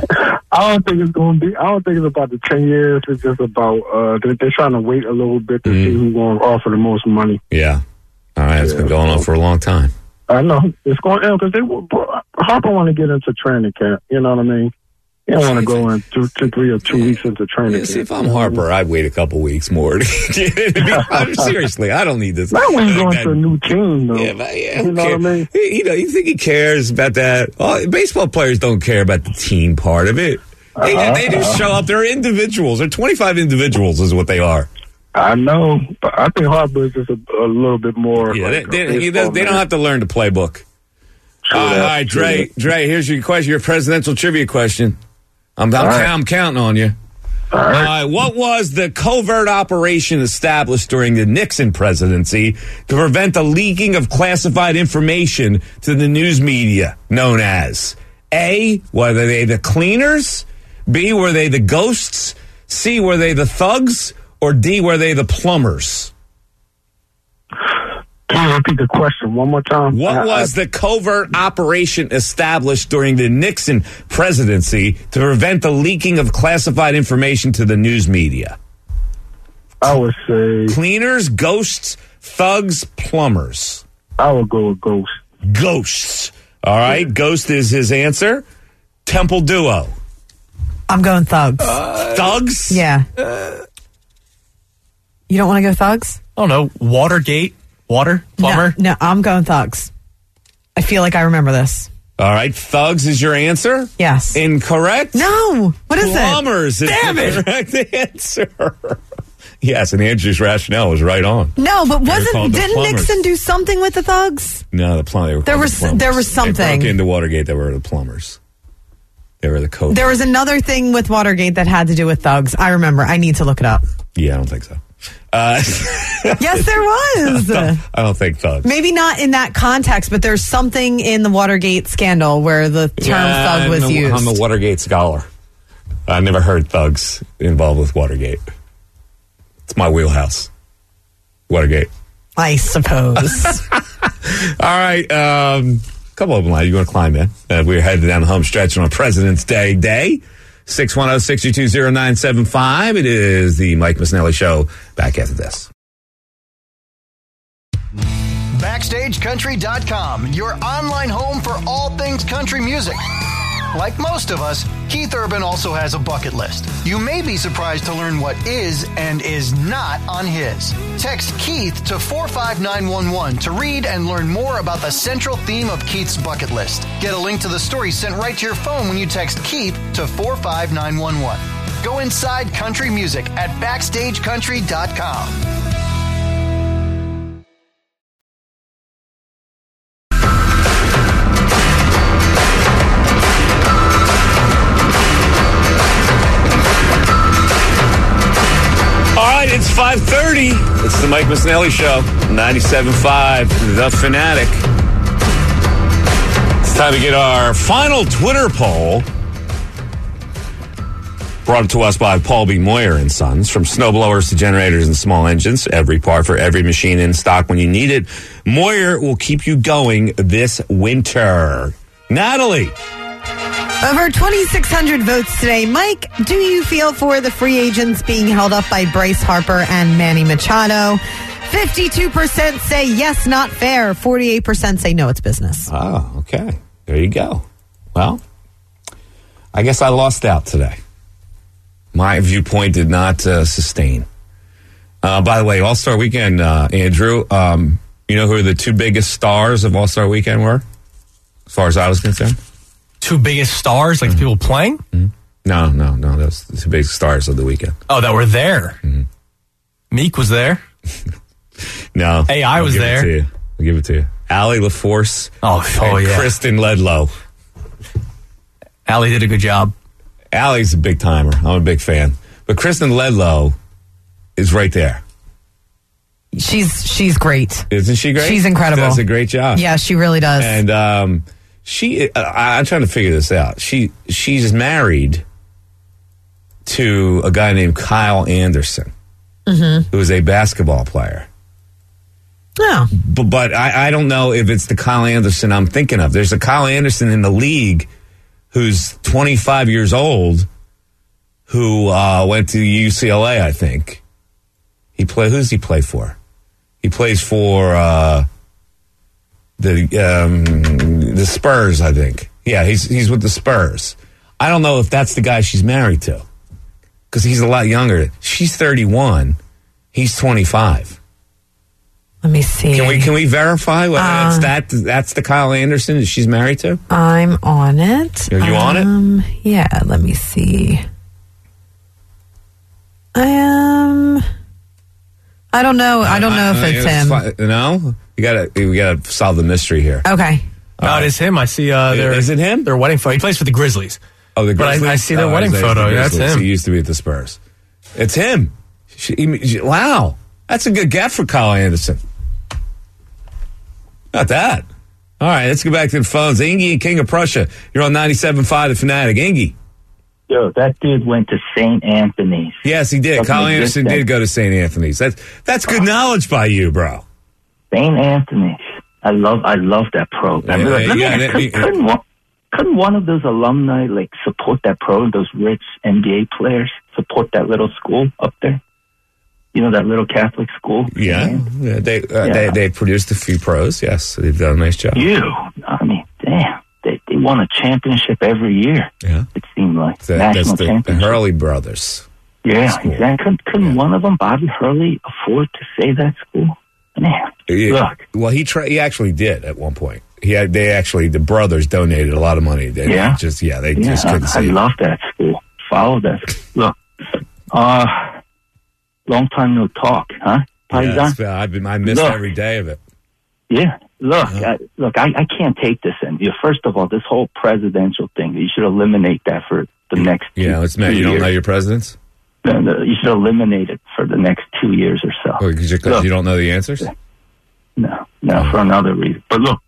Speaker 8: I don't think it's going to be. I don't think it's about the ten years. It's just about uh, they're, they're trying to wait a little bit to
Speaker 2: Mm.
Speaker 8: see who's going to offer the most money.
Speaker 2: Yeah. All right. It's been
Speaker 8: Yeah.
Speaker 2: going on for a long time.
Speaker 8: I know it's going because they Harper want to get into training camp. You know what I mean? He don't want to go in two, two, three, or two weeks into training
Speaker 2: Yeah,
Speaker 8: camp.
Speaker 2: see, if I'm Harper, I'd wait a couple weeks more. Seriously, I don't need this.
Speaker 8: Not when you go
Speaker 2: that-
Speaker 8: into a new team, though.
Speaker 2: Yeah, but yeah,
Speaker 8: You know what I mean?
Speaker 2: He- You know, you think he cares about that? Oh, baseball players don't care about the team part of it. They,
Speaker 8: Uh-huh.
Speaker 2: they just show up. They're individuals. They're twenty-five individuals, is what they are.
Speaker 8: I know, but I think Harper is just a, a little bit more.
Speaker 2: Yeah,
Speaker 8: like
Speaker 2: they,
Speaker 8: a
Speaker 2: they, he
Speaker 8: baseball
Speaker 2: does- they don't
Speaker 8: man.
Speaker 2: have to learn the playbook.
Speaker 8: True
Speaker 2: all right,
Speaker 8: that,
Speaker 2: all right,
Speaker 8: true
Speaker 2: Dre.
Speaker 8: that.
Speaker 2: Dre, here's your question. Your presidential trivia question. I'm, I'm,
Speaker 8: All right.
Speaker 2: I'm counting on you.
Speaker 8: All right.
Speaker 2: All right. What was the covert operation established during the Nixon presidency to prevent the leaking of classified information to the news media known as? A, were they the cleaners? B, were they the ghosts? C, were they the thugs? Or D, were they the plumbers?
Speaker 8: Can you repeat the question one more time?
Speaker 2: What
Speaker 8: I-
Speaker 2: was
Speaker 8: I-
Speaker 2: the covert operation established during the Nixon presidency to prevent the leaking of classified information to the news media?
Speaker 8: I would say
Speaker 2: Cleaners, ghosts, thugs, plumbers.
Speaker 8: I would go with Ghost.
Speaker 2: Ghosts. All right, ghost is his answer. Temple Duo.
Speaker 4: I'm going thugs.
Speaker 2: Thugs?
Speaker 4: yeah. You don't want to go thugs?
Speaker 3: I don't know. Watergate? Water? Plumber?
Speaker 4: No, no, I'm going thugs. I feel like I remember this.
Speaker 2: All right, thugs is your answer?
Speaker 4: Yes.
Speaker 2: Incorrect?
Speaker 4: No. What is it?
Speaker 2: Plumbers is
Speaker 3: Damn
Speaker 2: the
Speaker 3: it.
Speaker 2: correct answer. Yes, and Andrew's rationale was right on.
Speaker 4: No, but
Speaker 2: called
Speaker 4: wasn't
Speaker 2: the
Speaker 4: didn't
Speaker 2: plumbers.
Speaker 4: Nixon do something with the thugs?
Speaker 2: No, the plumber.
Speaker 4: There was- there was
Speaker 2: They
Speaker 4: something.
Speaker 2: broke into Watergate. They were the plumbers. They were the code.
Speaker 4: There was another thing with Watergate that had to do with thugs. I remember. I need to look it up.
Speaker 2: Yeah, I don't think so. Uh,
Speaker 4: Yes, there was.
Speaker 2: I don't think thugs.
Speaker 4: Maybe not in that context, but there's something in the Watergate scandal where the term
Speaker 2: Yeah,
Speaker 4: thug was
Speaker 2: I'm the,
Speaker 4: used.
Speaker 2: I'm the Watergate scholar. I never heard thugs involved with Watergate. It's my wheelhouse. Watergate.
Speaker 4: I suppose.
Speaker 2: All right. Um, couple of them. You want to climb in? Uh, we're headed down the home stretch on President's Day day. six one zero, six two two, zero nine seven five. It is the Mike Misnelli Show. Back after this.
Speaker 9: Backstage Country dot com, your online home for all things country music. Like most of us, Keith Urban also has a bucket list. You may be surprised to learn what is and is not on his. Text Keith to four five nine one one to read and learn more about the central theme of Keith's bucket list. Get a link to the story sent right to your phone when you text Keith to four five nine one one. Go inside country music at Backstage Country dot com.
Speaker 2: All right, it's five thirty. It's the Mike Misnelli Show, ninety-seven point five, The Fanatic. It's time to get our final Twitter poll. Brought to us by Paul B. Moyer and Sons. From snowblowers to generators and small engines, every part for every machine in stock when you need it. Moyer will keep you going this winter. Natalie.
Speaker 4: Over twenty-six hundred votes today. Mike, do you feel for the free agents being held up by Bryce Harper and Manny Machado? fifty-two percent say yes, not fair. forty-eight percent say no, it's business.
Speaker 2: Oh, okay. There you go. Well, I guess I lost out today. My viewpoint did not uh, sustain. Uh, by the way, All-Star Weekend, uh, Andrew, um, you know who the two biggest stars of All-Star Weekend were? As far as I was concerned?
Speaker 3: Two biggest stars, like the people playing?
Speaker 2: Mm-hmm. No, no, no. Those the two biggest stars of the weekend.
Speaker 3: Oh, that were there.
Speaker 2: Mm-hmm.
Speaker 3: Meek was there.
Speaker 2: No.
Speaker 3: A I
Speaker 2: I'll
Speaker 3: was
Speaker 2: give
Speaker 3: there.
Speaker 2: It to you. I'll give it to you. Allie LaForce.
Speaker 3: Oh, oh
Speaker 2: and
Speaker 3: yeah.
Speaker 2: Kristen Ledlow.
Speaker 3: Allie did a good job.
Speaker 2: Allie's a big timer. I'm a big fan. But Kristen Ledlow is right there.
Speaker 4: She's she's great.
Speaker 2: Isn't she great?
Speaker 4: She's incredible.
Speaker 2: Does a great job.
Speaker 4: Yeah, she really does.
Speaker 2: And um, she, I, I'm trying to figure this out. She she's married to a guy named Kyle Anderson,
Speaker 4: mm-hmm.
Speaker 2: who is a basketball player.
Speaker 4: No.
Speaker 2: But, but I, I don't know if it's the Kyle Anderson I'm thinking of. There's a Kyle Anderson in the league who's twenty-five years old, who uh, went to U C L A, I think. He play. Who's he play for? He plays for uh, the um, the Spurs, I think. Yeah, he's he's with the Spurs. I don't know if that's the guy she's married to, because he's a lot younger. She's thirty-one. He's twenty-five.
Speaker 4: Let me see.
Speaker 2: Can we can we verify whether
Speaker 4: Uh,
Speaker 2: it's that that's the Kyle Anderson that she's married to?
Speaker 4: I'm on it.
Speaker 2: Are you on it?
Speaker 4: Um, yeah, let me see. I am. I don't know. I don't know if it's him.
Speaker 2: fi- No, you gotta we gotta solve the mystery here.
Speaker 4: Okay.
Speaker 3: No, it is him. I see. Uh, their,
Speaker 2: Is it him?
Speaker 3: Their wedding photo. He plays for the Grizzlies.
Speaker 2: Oh, the
Speaker 3: But I-
Speaker 2: Grizzlies?
Speaker 3: I see the
Speaker 2: Oh,
Speaker 3: wedding
Speaker 2: it's the
Speaker 3: photo. Yeah, that's
Speaker 2: Grizzlies.
Speaker 3: him.
Speaker 2: He used to be at the Spurs. It's him. She, he- wow. That's a good get for Kyle Anderson. Not that. All right, let's go back to the phones. Ingy and King of Prussia. You're on ninety-seven point five The Fanatic. Ingy.
Speaker 10: Yo, that dude went to Saint Anthony's.
Speaker 2: Yes, he did.
Speaker 10: Doesn't
Speaker 2: Kyle
Speaker 10: exist
Speaker 2: Anderson
Speaker 10: there.
Speaker 2: did go to Saint Anthony's. That's that's good knowledge by you, bro.
Speaker 10: Saint Anthony's. I love I love that program.
Speaker 2: Yeah,
Speaker 10: Let me
Speaker 2: yeah,
Speaker 10: ask,
Speaker 2: that-
Speaker 10: couldn't, couldn't, one, couldn't one of those alumni like support that program, those rich N B A players support that little school up there? You know, that little Catholic school?
Speaker 2: Yeah, yeah they uh,
Speaker 10: Yeah.
Speaker 2: they they produced a few pros. Yes, they've done a nice job.
Speaker 10: You, I mean, damn. They, they won a championship every year,
Speaker 2: Yeah,
Speaker 10: it seemed like.
Speaker 2: that,
Speaker 10: National
Speaker 2: that's the, the
Speaker 10: championship.
Speaker 2: Hurley brothers.
Speaker 10: Yeah,
Speaker 2: school.
Speaker 10: exactly. Couldn't, couldn't
Speaker 2: Yeah.
Speaker 10: one of them, Bobby Hurley, afford to say that school? Man,
Speaker 2: Yeah.
Speaker 10: look.
Speaker 2: Well, he tra- he actually did at one point. He had they actually the brothers donated a lot of money. They
Speaker 10: Yeah?
Speaker 2: just yeah they
Speaker 10: Yeah,
Speaker 2: just
Speaker 10: I,
Speaker 2: couldn't
Speaker 10: I
Speaker 2: say it.
Speaker 10: love that school. Follow that. Look, uh, long time no talk, huh?
Speaker 2: Yeah,
Speaker 10: Paisan?
Speaker 2: it's- I've been I missed
Speaker 10: Look.
Speaker 2: every day of it.
Speaker 10: Yeah. Look,
Speaker 2: Uh-huh.
Speaker 10: I, look, I, I can't take this in. You First of all, this whole presidential thing, you should eliminate that for the next two,
Speaker 2: Yeah, it's Matt.
Speaker 10: two
Speaker 2: You don't
Speaker 10: years.
Speaker 2: know your presidents?
Speaker 10: No, no, you should eliminate it for the next two years or so.
Speaker 2: Oh, because
Speaker 10: Look.
Speaker 2: you don't know the answers?
Speaker 10: No, no, for another reason. But look,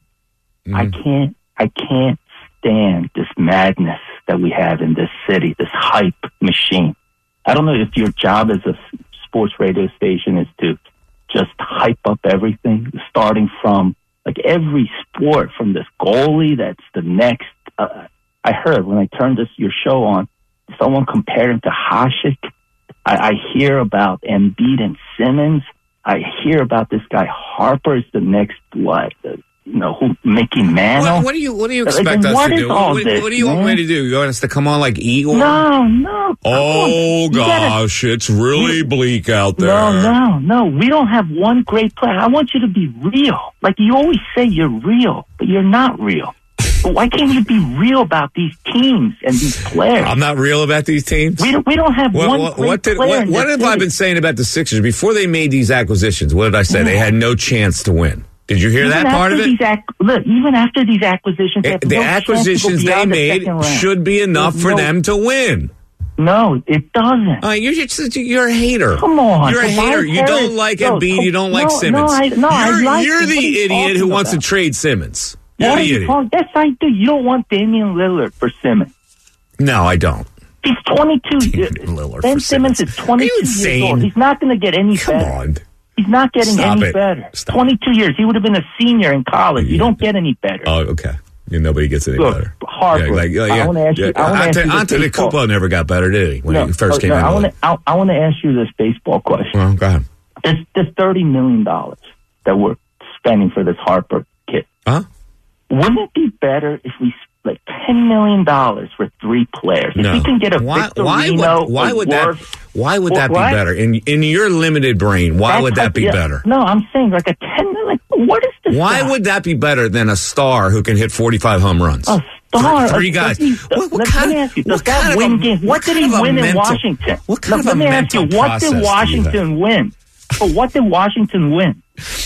Speaker 10: I
Speaker 2: Mhm.
Speaker 10: can't, I can't stand this madness that we have in this city, this hype machine. I don't know if your job as a s- sports radio station is to just hype up everything, starting from like every sport, from this goalie that's the next. Uh, I heard when I turned this your show on, someone compared him to Hasek. I, I hear about Embiid and Simmons. I hear about this guy Harper is the next what? Uh, you know who? Mickey Mantle.
Speaker 2: What, what do you What do you
Speaker 10: Like,
Speaker 2: expect us
Speaker 10: what
Speaker 2: to
Speaker 10: is
Speaker 2: do?
Speaker 10: all
Speaker 2: What,
Speaker 10: this,
Speaker 2: what do you want me
Speaker 10: man?
Speaker 2: to do? You want us to come on like Igor?
Speaker 10: No, no.
Speaker 2: Oh
Speaker 10: You gotta-
Speaker 2: gosh, it's really bleak out there.
Speaker 10: No, no, no. We don't have one great player. I want you to be real. Like you always say you're real, but you're not real. But why can't you be real about these teams and these players?
Speaker 2: I'm not real about these teams.
Speaker 10: We don't, we don't have
Speaker 2: What,
Speaker 10: one
Speaker 2: what,
Speaker 10: great
Speaker 2: what, did,
Speaker 10: player
Speaker 2: what,
Speaker 10: in
Speaker 2: what
Speaker 10: this
Speaker 2: have I
Speaker 10: city.
Speaker 2: been saying about the Sixers before they made these acquisitions? What did I say? They had no chance to win. Did you hear
Speaker 10: Even
Speaker 2: that part of
Speaker 10: after
Speaker 2: it?
Speaker 10: these ac- look, even after these acquisitions, they
Speaker 2: Eh,
Speaker 10: have
Speaker 2: the
Speaker 10: no chance to go
Speaker 2: acquisitions they
Speaker 10: beyond the
Speaker 2: made
Speaker 10: second round.
Speaker 2: should be enough
Speaker 10: There's
Speaker 2: for
Speaker 10: no-
Speaker 2: them to win.
Speaker 10: No, it doesn't.
Speaker 2: Uh, you're, just, you're a hater.
Speaker 10: Come on,
Speaker 2: You're a
Speaker 10: Tobias
Speaker 2: hater. You
Speaker 10: Harris-
Speaker 2: don't like
Speaker 10: No,
Speaker 2: Embiid. You don't
Speaker 10: no,
Speaker 2: like
Speaker 10: no,
Speaker 2: Simmons.
Speaker 10: I- no, I
Speaker 2: you're
Speaker 10: like
Speaker 2: you're
Speaker 10: him. What are
Speaker 2: the
Speaker 10: you
Speaker 2: idiot who
Speaker 10: talking
Speaker 2: wants to
Speaker 10: about?
Speaker 2: trade Simmons.
Speaker 10: What
Speaker 2: You're
Speaker 10: are
Speaker 2: the
Speaker 10: you
Speaker 2: idiot.
Speaker 10: talking- Yes, I do. You don't want Damian Lillard for Simmons.
Speaker 2: No, I don't.
Speaker 10: He's twenty-two.
Speaker 2: Lillard
Speaker 10: Ben
Speaker 2: for
Speaker 10: Simmons
Speaker 2: Simmons.
Speaker 10: is twenty-two
Speaker 2: Are you
Speaker 10: years
Speaker 2: insane?
Speaker 10: old. He's not going to get any
Speaker 2: Come
Speaker 10: better.
Speaker 2: on.
Speaker 10: He's not getting
Speaker 2: Stop
Speaker 10: any
Speaker 2: it.
Speaker 10: better.
Speaker 2: Stop.
Speaker 10: twenty-two years. He would have been a senior in college. You don't get any better.
Speaker 2: Oh, okay. Yeah, nobody gets any
Speaker 10: Look,
Speaker 2: better.
Speaker 10: Harper,
Speaker 2: Yeah, like, yeah,
Speaker 10: I
Speaker 2: yeah,
Speaker 10: wanna ask you-
Speaker 2: yeah.
Speaker 10: I wanna ask
Speaker 2: Ante-
Speaker 10: you this baseball.
Speaker 2: Antetokounmpo never got better, did he, when
Speaker 10: No,
Speaker 2: he first
Speaker 10: oh,
Speaker 2: came
Speaker 10: no,
Speaker 2: in?
Speaker 10: I
Speaker 2: the
Speaker 10: want
Speaker 2: league?
Speaker 10: to. I, I want to ask you this baseball question.
Speaker 2: Well, go ahead.
Speaker 10: This, this thirty million dollars that we're spending for this Harper kid.
Speaker 2: Huh?
Speaker 10: Wouldn't it be better if we like ten million dollars for three players? If
Speaker 2: No.
Speaker 10: we can get a
Speaker 2: why,
Speaker 10: Victorino,
Speaker 2: why would, why
Speaker 10: a
Speaker 2: would that
Speaker 10: Worth,
Speaker 2: why would
Speaker 10: What-
Speaker 2: that be
Speaker 10: what?
Speaker 2: better? In in your limited brain, why
Speaker 10: That's
Speaker 2: would that
Speaker 10: like-
Speaker 2: be
Speaker 10: yeah,
Speaker 2: better?
Speaker 10: No, I'm saying like a ten million. Like, what is this?
Speaker 2: Why
Speaker 10: guy?
Speaker 2: would that be better than a star who can hit forty-five home runs?
Speaker 10: A star,
Speaker 2: Three, three
Speaker 10: a-
Speaker 2: guys.
Speaker 10: does he-
Speaker 2: What, what
Speaker 10: let,
Speaker 2: kind
Speaker 10: let me
Speaker 2: of,
Speaker 10: ask you,
Speaker 2: what
Speaker 10: does that
Speaker 2: kind of
Speaker 10: win
Speaker 2: a,
Speaker 10: games? What did he
Speaker 2: kind of a
Speaker 10: win in
Speaker 2: mental-
Speaker 10: Washington?
Speaker 2: What kind
Speaker 10: Look,
Speaker 2: of
Speaker 10: let
Speaker 2: a
Speaker 10: me ask you,
Speaker 2: mental
Speaker 10: what
Speaker 2: process
Speaker 10: did
Speaker 2: do you have?
Speaker 10: Washington win? But what did Washington win?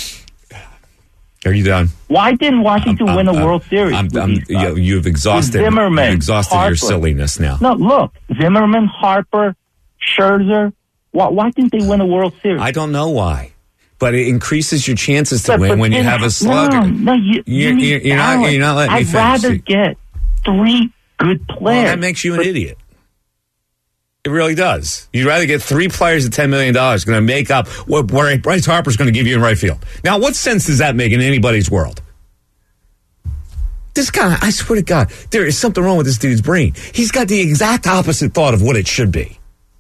Speaker 2: Are you done?
Speaker 10: Why didn't Washington
Speaker 2: I'm-
Speaker 10: win a
Speaker 2: I'm-
Speaker 10: World Series?
Speaker 2: I'm,
Speaker 10: with
Speaker 2: I'm,
Speaker 10: these guys?
Speaker 2: you, you've exhausted,
Speaker 10: Zimmerman,
Speaker 2: you've exhausted
Speaker 10: Harper.
Speaker 2: your silliness now.
Speaker 10: No, look, Zimmerman, Harper, Scherzer. Why, why didn't they win a World Series?
Speaker 2: I don't know why, but it increases your chances to
Speaker 10: But-
Speaker 2: win
Speaker 10: but
Speaker 2: when you
Speaker 10: then-
Speaker 2: have a slugger.
Speaker 10: No, no, you,
Speaker 2: You're-
Speaker 10: you need
Speaker 2: you're- you're not-
Speaker 10: talent.
Speaker 2: you're not letting me
Speaker 10: I'd
Speaker 2: finish.
Speaker 10: rather
Speaker 2: See-
Speaker 10: get three good
Speaker 2: Well,
Speaker 10: players.
Speaker 2: that makes you an
Speaker 10: But-
Speaker 2: idiot. It really does. You'd rather get three players at ten million dollars going to make up what, what Bryce Harper's going to give you in right field. Now, what sense does that make in anybody's world? This guy, I swear to God, there is something wrong with this dude's brain. He's got the exact opposite thought of what it should be.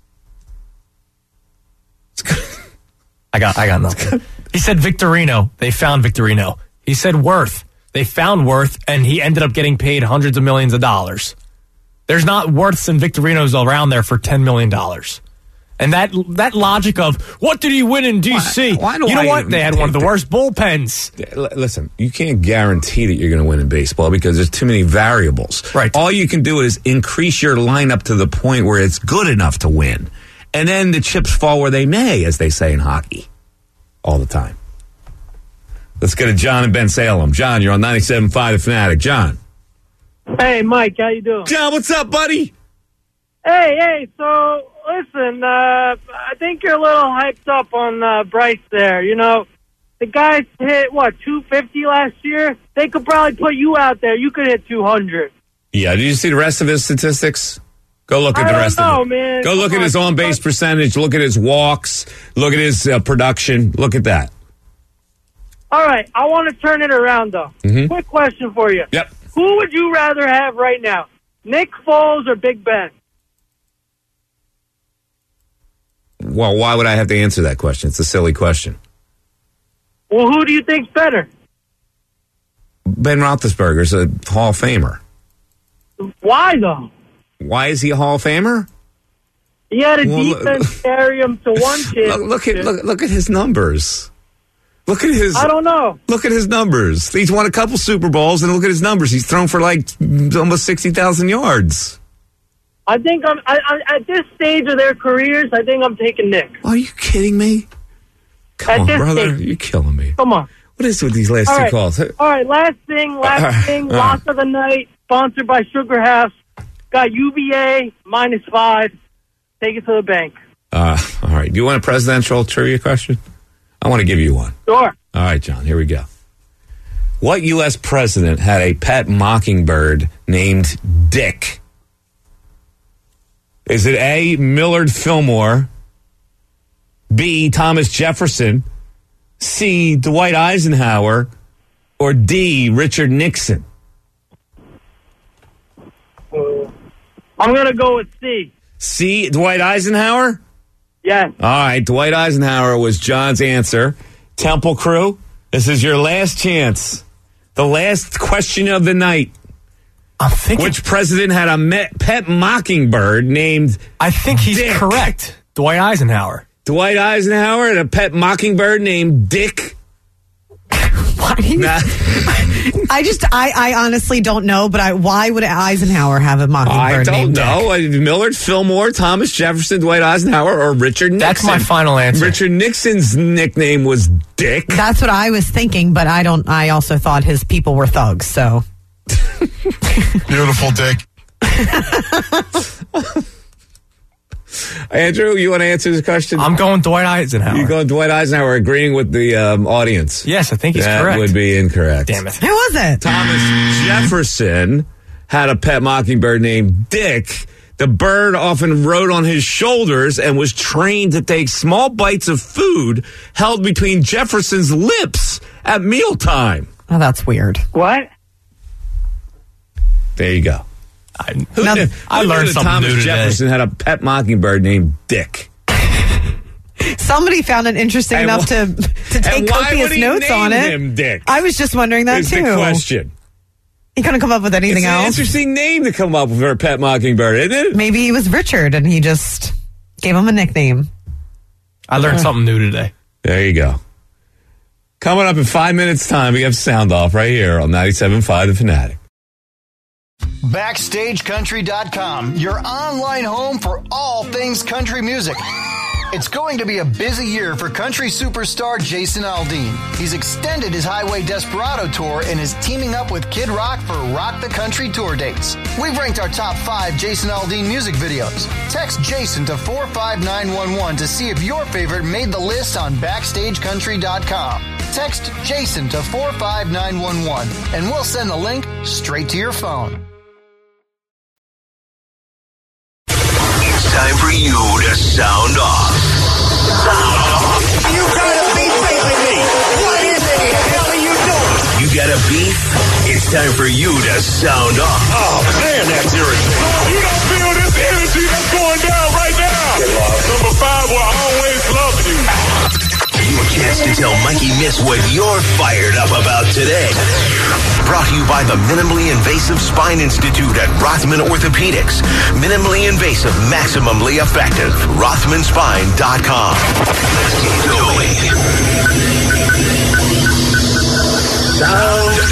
Speaker 3: I got I got nothing. He said Victorino. They found Victorino. He said Worth. They found Worth, and he ended up getting paid hundreds of millions of dollars. There's not Worths and Victorinos around there for ten million dollars. And that that logic of, what did he win in D C?
Speaker 2: Why- why do
Speaker 3: you know
Speaker 2: I
Speaker 3: what?
Speaker 2: even
Speaker 3: They had one of the
Speaker 2: take
Speaker 3: worst bullpens.
Speaker 2: L- Listen, you can't guarantee that you're going to win in baseball because there's too many variables.
Speaker 3: Right.
Speaker 2: All you can do is increase your lineup to the point where it's good enough to win. And then the chips fall where they may, as they say in hockey. All the time. Let's go to John in Ben Salem. John, you're on ninety-seven point five The Fanatic. John.
Speaker 11: Hey, Mike, how you doing?
Speaker 2: John, what's up, buddy?
Speaker 11: Hey, hey, so, listen, uh, I think you're a little hyped up on uh, Bryce there. You know, the guys hit, what, two fifty last year? They could probably put you out there. You could hit two hundred.
Speaker 2: Yeah, did you see the rest of his statistics? Go look at
Speaker 11: I
Speaker 2: the
Speaker 11: don't
Speaker 2: rest
Speaker 11: know,
Speaker 2: of it.
Speaker 11: man.
Speaker 2: Go look
Speaker 11: Come
Speaker 2: at his
Speaker 11: on.
Speaker 2: on-base percentage. Look at his walks. Look at his uh, production. Look at that.
Speaker 11: All right, I want to turn it around, though.
Speaker 2: Mhm.
Speaker 11: Quick question for you.
Speaker 2: Yep.
Speaker 11: Who would you rather have right now, Nick Foles or Big Ben?
Speaker 2: Well, why would I have to answer that question? It's a silly question.
Speaker 11: Well, who do you think's better?
Speaker 2: Ben Roethlisberger's a Hall of Famer.
Speaker 11: Why, though?
Speaker 2: Why is he a Hall of Famer?
Speaker 11: He had a
Speaker 2: Well,
Speaker 11: defense carry him to one kid.
Speaker 2: Look, look at look, look at his numbers. Look at his.
Speaker 11: I don't know.
Speaker 2: Look at his numbers. He's won a couple Super Bowls, and look at his numbers. He's thrown for like almost sixty thousand yards.
Speaker 11: I think I'm I, I, at this stage of their careers. I think I'm taking Nick.
Speaker 2: Are you kidding me? Come
Speaker 11: At
Speaker 2: on,
Speaker 11: this
Speaker 2: brother.
Speaker 11: stage.
Speaker 2: You're killing me.
Speaker 11: Come on.
Speaker 2: What is with these last
Speaker 11: All
Speaker 2: two
Speaker 11: right.
Speaker 2: calls?
Speaker 11: All right, last thing, last
Speaker 2: Uh,
Speaker 11: thing,
Speaker 2: uh.
Speaker 11: loss of the night, sponsored by Sugar House. Got U V A minus five. Take it to the bank.
Speaker 2: Uh, all right. Do you want a presidential trivia question? I want to give you one.
Speaker 11: Sure.
Speaker 2: All right, John. Here we go. What U S president had a pet mockingbird named Dick? Is it A, Millard Fillmore, B, Thomas Jefferson, C, Dwight Eisenhower, or D, Richard Nixon?
Speaker 11: I'm going to go with C.
Speaker 2: C, Dwight Eisenhower?
Speaker 11: Yes.
Speaker 2: All right, Dwight Eisenhower was John's answer. Temple Crew, this is your last chance. The last question of the night.
Speaker 3: I'm thinking.
Speaker 2: Which president had a met, pet mockingbird named
Speaker 3: I think he's
Speaker 2: Dick?
Speaker 3: correct. Dwight Eisenhower.
Speaker 2: Dwight Eisenhower had a pet mockingbird named Dick?
Speaker 4: Why do you-
Speaker 2: Nah.
Speaker 4: I just, I, I honestly don't know, but I, why would Eisenhower have a mockingbird
Speaker 2: I don't
Speaker 4: named
Speaker 2: know. Uh, Millard Fillmore, Thomas Jefferson, Dwight Eisenhower, or Richard Nixon?
Speaker 3: That's my final answer.
Speaker 2: Richard Nixon's nickname was Dick.
Speaker 4: Dick? That's what I was thinking, but I don't, I also thought his people were thugs, so.
Speaker 12: Beautiful Dick.
Speaker 2: Andrew, you want to answer this question?
Speaker 3: I'm going Dwight Eisenhower.
Speaker 2: You go Dwight Eisenhower, agreeing with the um, audience.
Speaker 3: Yes, I think he's
Speaker 2: that
Speaker 3: correct.
Speaker 2: would be incorrect.
Speaker 3: Damn it.
Speaker 4: Who was it?
Speaker 2: Thomas Jefferson had a pet mockingbird named Dick. The bird often rode on his shoulders and was trained to take small bites of food held between Jefferson's lips at mealtime.
Speaker 4: Oh, that's weird.
Speaker 11: What?
Speaker 2: There you go.
Speaker 3: I,
Speaker 2: Who
Speaker 4: Now-
Speaker 2: knew-
Speaker 3: I
Speaker 2: who knew
Speaker 3: learned
Speaker 2: that
Speaker 3: something
Speaker 2: Thomas
Speaker 3: new today.
Speaker 2: Jefferson had a pet mockingbird named Dick.
Speaker 4: Somebody found it interesting
Speaker 2: And
Speaker 4: enough
Speaker 2: wh-
Speaker 4: to, to take
Speaker 2: and why
Speaker 4: copious
Speaker 2: would he
Speaker 4: notes
Speaker 2: name
Speaker 4: on it.
Speaker 2: him Dick?
Speaker 4: I was just wondering that
Speaker 2: Is
Speaker 4: too.
Speaker 2: the question.
Speaker 4: He couldn't come up with anything
Speaker 2: It's an
Speaker 4: else.
Speaker 2: interesting name to come up with for a pet mockingbird, isn't it?
Speaker 4: Maybe he was Richard and he just gave him a nickname.
Speaker 3: I learned something new today.
Speaker 2: There you go. Coming up in five minutes' time, we have Sound Off right here on ninety-seven point five The Fanatic.
Speaker 9: Backstage Country dot com, your online home for all things country music. It's going to be a busy year for country superstar Jason Aldean. He's extended his Highway Desperado tour and is teaming up with Kid Rock for Rock the Country tour dates. We've ranked our top five Jason Aldean music videos. Text Jason to four five nine one one to see if your favorite made the list on Backstage Country dot com. Text Jason to four five nine one one and we'll send the link straight to your phone.
Speaker 13: It's time for you to sound off. Sound off. You got a beef with me. What is it? The hell are you doing? You got a beef? It's time for you to sound off. Oh, man, that's irritating. You don't feel this energy that's going down right now. Number five will always love you. Your chance to tell Mikey Miss what you're fired up about today. Brought to you by the Minimally Invasive Spine Institute at Rothman Orthopedics. Minimally invasive, maximally effective. Rothman Spine dot com. Let's get going. Sound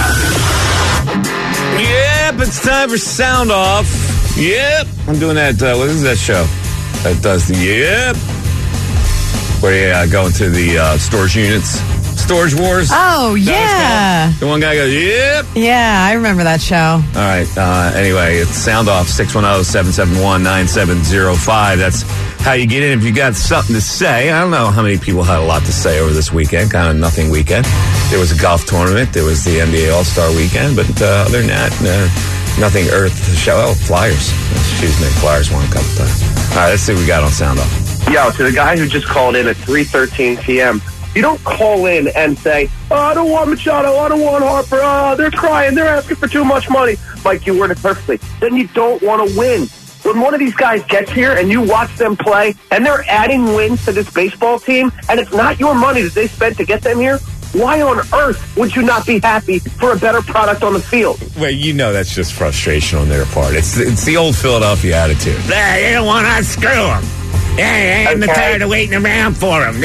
Speaker 13: off.
Speaker 2: Yep, it's time for Sound Off. Yep. I'm doing that. Uh, what is that show? That does the yep. Where you uh, go into the uh, storage units, Storage Wars?
Speaker 4: Oh, yeah.
Speaker 2: The one guy goes, yep.
Speaker 4: Yeah, I remember that show.
Speaker 2: All right. Uh, anyway, it's sound off six one zero, seven seven one, nine seven zero five. That's how you get in if you got something to say. I don't know how many people had a lot to say over this weekend. Kind of nothing weekend. There was a golf tournament. There was the N B A All-Star weekend. But uh, other than that, uh, nothing earth to show. Oh, Flyers. Excuse me. Flyers won a couple times. All right. Let's see what we got on sound off.
Speaker 12: Yo, to the guy who just called in at three thirteen p.m., you don't call in and say, oh, I don't want Machado, I don't want Harper, oh, they're crying, they're asking for too much money. Like, you worded it perfectly. Then you don't want to win. When one of these guys gets here and you watch them play and they're adding wins to this baseball team and it's not your money that they spent to get them here, why on earth would you not be happy for a better product on the field?
Speaker 2: Well, you know that's just frustration on their part. It's, it's the old Philadelphia attitude. They don't want to screw them. Yeah, I'm okay. tired of waiting around for them.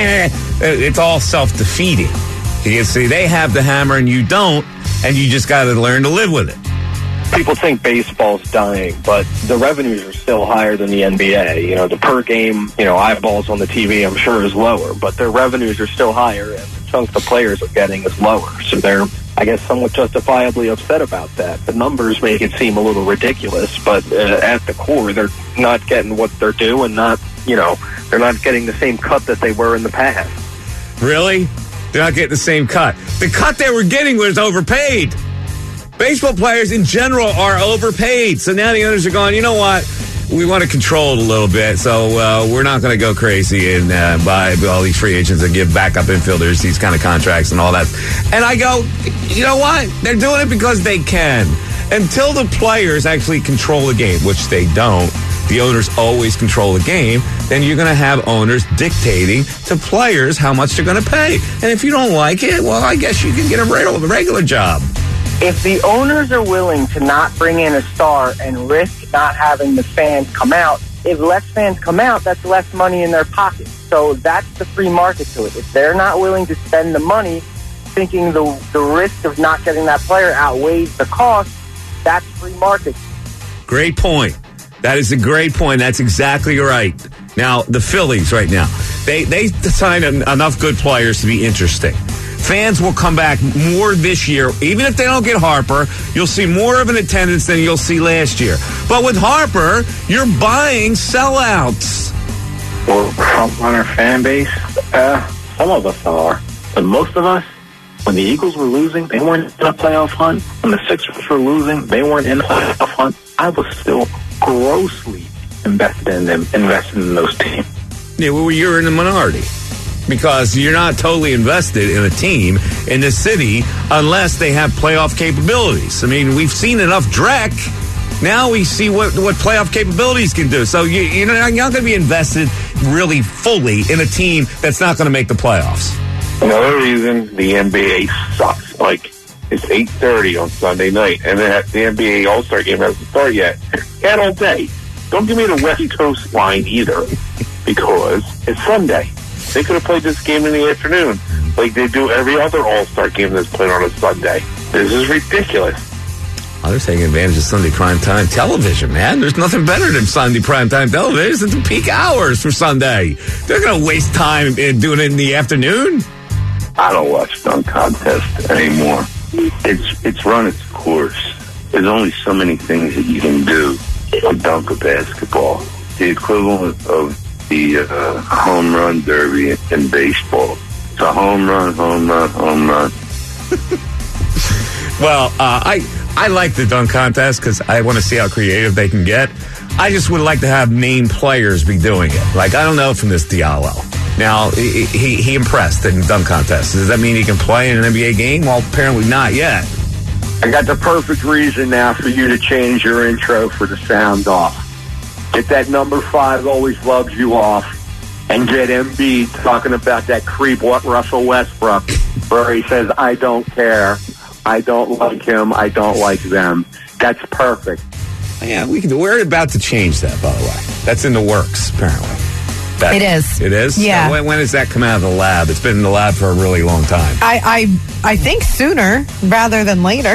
Speaker 2: It's all self-defeating. You see, they have the hammer and you don't, and you just got to learn to live with it.
Speaker 14: People think baseball's dying, but the revenues are still higher than the N B A. You know, the per game, you know, eyeballs on the T V, I'm sure, is lower, but their revenues are still higher, and the chunk the players are getting is lower. So they're, I guess, somewhat justifiably upset about that. The numbers make it seem a little ridiculous, but uh, at the core, they're not getting what they're due, and not, you know, they're not getting the same cut that they were in the past.
Speaker 2: Really? They're not getting the same cut. The cut they were getting was overpaid. Baseball players in general are overpaid. So now the owners are going, you know what? We want to control it a little bit, so uh, we're not going to go crazy and uh, buy all these free agents and give backup infielders these kind of contracts and all that. And I go, you know what? They're doing it because they can. Until the players actually control the game, which they don't, the owners always control the game, then you're going to have owners dictating to players how much they're going to pay. And if you don't like it, well, I guess you can get a regular, regular job.
Speaker 5: If the owners are willing to not bring in a star and risk not having the fans come out, if less fans come out, that's less money in their pocket. So that's the free market to it. If they're not willing to spend the money, thinking the the risk of not getting that player outweighs the cost, that's free market.
Speaker 2: Great point. That is a great point. That's exactly right. Now, the Phillies right now, they, they signed enough good players to be interesting. Fans will come back more this year. Even if they don't get Harper, you'll see more of an attendance than you'll see last year. But with Harper, you're buying sellouts.
Speaker 15: Well, front-runner fan base, uh, some of us are. But most of us, when the Eagles were losing, they weren't in a playoff hunt. When the Sixers were losing, they weren't in a playoff hunt. I was still grossly invested in them, invested in those teams.
Speaker 2: Yeah, well, you're in the minority. Because you're not totally invested in a team in the city unless they have playoff capabilities. I mean, we've seen enough Drek. Now we see what, what playoff capabilities can do. So you, you're not, you're not going to be invested really fully in a team that's not going to make the playoffs.
Speaker 16: Another reason the N B A sucks. Like, it's eight thirty on Sunday night, and then the N B A All-Star game hasn't started yet. And all day. Don't give me the West Coast line either, because it's Sunday. They could have played this game in the afternoon like they do every other All-Star game that's played on a Sunday. This is ridiculous.
Speaker 2: Oh, they're taking advantage of Sunday primetime television, man. There's nothing better than Sunday primetime television. It's the peak hours for Sunday. They're going to waste time in doing it in the afternoon.
Speaker 16: I don't watch dunk contest anymore. It's it's run its course. There's only so many things that you can do to dunk a basketball. The equivalent of the uh, home run derby in baseball. It's a home run, home run, home run.
Speaker 2: Well, uh, I I like the dunk contest because I want to see how creative they can get. I just would like to have named players be doing it. Like, I don't know from this Diallo. Now, he, he, he impressed in the dunk contest. Does that mean he can play in an N B A game? Well, apparently not yet.
Speaker 17: I got the perfect reason now for you to change your intro for the sound off. Get that number five always loves you off, and get Embiid talking about that creep, what Russell Westbrook, where he says, I don't care, I don't like him, I don't like them. That's perfect.
Speaker 2: Yeah, we can. We're about to change that, by the way. That's in the works, apparently. That,
Speaker 4: It is.
Speaker 2: It is?
Speaker 4: Yeah.
Speaker 2: Now, when, when does that come out of the lab? It's been in the lab for a really long time.
Speaker 4: I, I, I think sooner rather than later.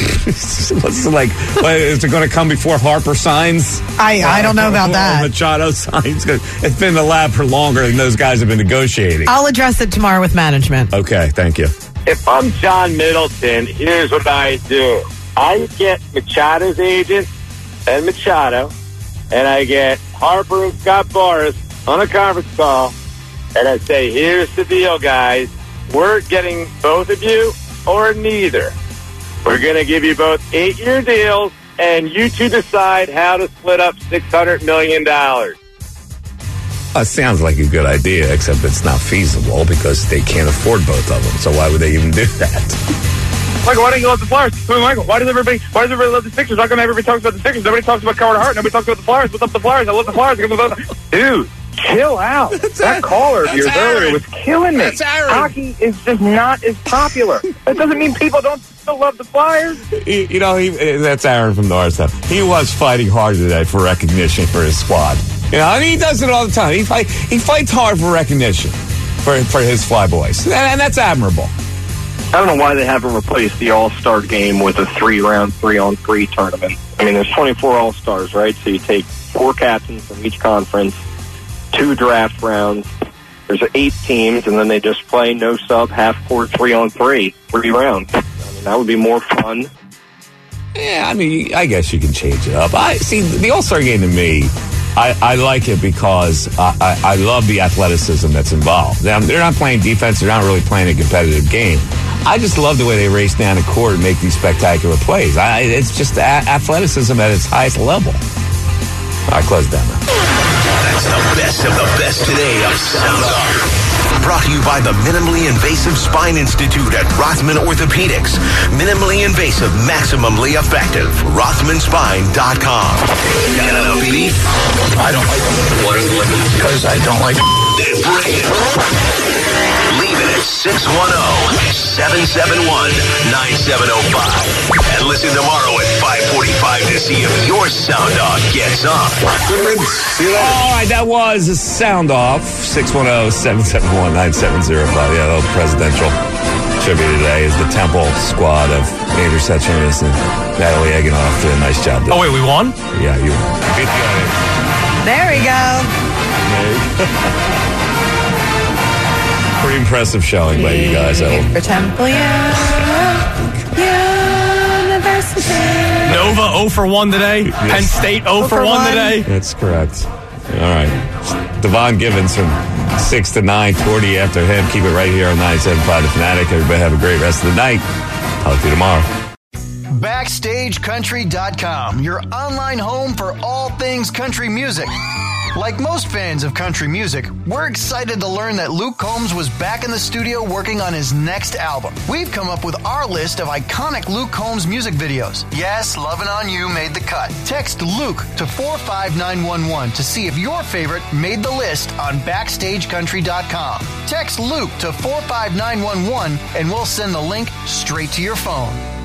Speaker 2: What's it like? What, is it going to come before Harper signs?
Speaker 4: I, I don't know about
Speaker 2: Or
Speaker 4: that.
Speaker 2: Machado signs? It's been in the lab for longer than those guys have been negotiating.
Speaker 4: I'll address it tomorrow with management.
Speaker 2: Okay, thank you.
Speaker 18: If I'm John Middleton, here's what I do. I get Machado's agent and Machado, and I get Harper and Scott Boras on a conference call, and I say, here's the deal, guys. We're getting both of you or neither. We're going to give you both eight-year deals, and you two decide how to split up six hundred million dollars.
Speaker 2: Well, it sounds like a good idea, except it's not feasible because they can't afford both of them. So why would they even do that?
Speaker 1: Michael, why don't you love the Flyers? I mean, Michael, why does everybody why does everybody love the Sixers? How come everybody talks about the Sixers? Nobody talks about Carter Hart. Nobody talks about the Flyers. What's up the Flyers? I love the Flyers.
Speaker 12: Dude, chill out. That caller of yours earlier was killing me.
Speaker 1: That's Aaron.
Speaker 12: Hockey is just not as popular. That doesn't mean people don't still love the Flyers.
Speaker 2: He, you know, he, that's Aaron from Norristown. He was fighting hard today for recognition for his squad. You know, and he does it all the time. He fight, he fights hard for recognition for for his Flyboys, and, and that's admirable.
Speaker 14: I don't know why they haven't replaced the All-Star game with a three-round, three-on-three tournament. I mean, there's twenty-four All-Stars, right? So you take four captains from each conference, two draft rounds. There's eight teams, and then they just play no sub, half-court, three-on-three, three rounds. I mean, that would be more fun.
Speaker 2: Yeah, I mean, I guess you can change it up. I see the All-Star game to me. I, I like it because I, I, I love the athleticism that's involved. They're they're not playing defense. They're not really playing a competitive game. I just love the way they race down the court and make these spectacular plays. I, it's just a- athleticism at its highest level. All right, close down now.
Speaker 13: That's the best of the best today of Sound Off. Brought to you by the Minimally Invasive Spine Institute at Rothman Orthopedics. Minimally invasive, maximally effective. Rothman Spine dot com. Got a beef? I don't like them. What is it? Because I don't like them. Then bring it. Leave it at six one zero, seven seven one, nine seven zero five. And listen tomorrow at five forty-five to see if your sound dog gets up.
Speaker 2: See you later. All right, that was a Sound Off. six one zero, seven seven one, nine seven zero five. Yeah, that was presidential tribute today is the Temple squad of Andrew Setchinis and Natalie Eganoff did a nice job.
Speaker 3: Oh, wait, we won?
Speaker 2: Yeah, you won.
Speaker 4: There we go.
Speaker 2: Pretty impressive showing by you guys.
Speaker 4: For Temple, yeah. University.
Speaker 3: Nova zero for one today. Penn State zero for one today.
Speaker 2: That's correct. All right. Devon Givens from six to nine, forty after him. Keep it right here on ninety-seven point five The Fanatic. Everybody have a great rest of the night. Talk to you tomorrow.
Speaker 9: Backstage Country dot com, your online home for all things country music. Like most fans of country music, we're excited to learn that Luke Combs was back in the studio working on his next album. We've come up with our list of iconic Luke Combs music videos. Yes, Lovin' On You made the cut. Text Luke to four five nine one one to see if your favorite made the list on Backstage Country dot com. Text Luke to four five nine one one and we'll send the link straight to your phone.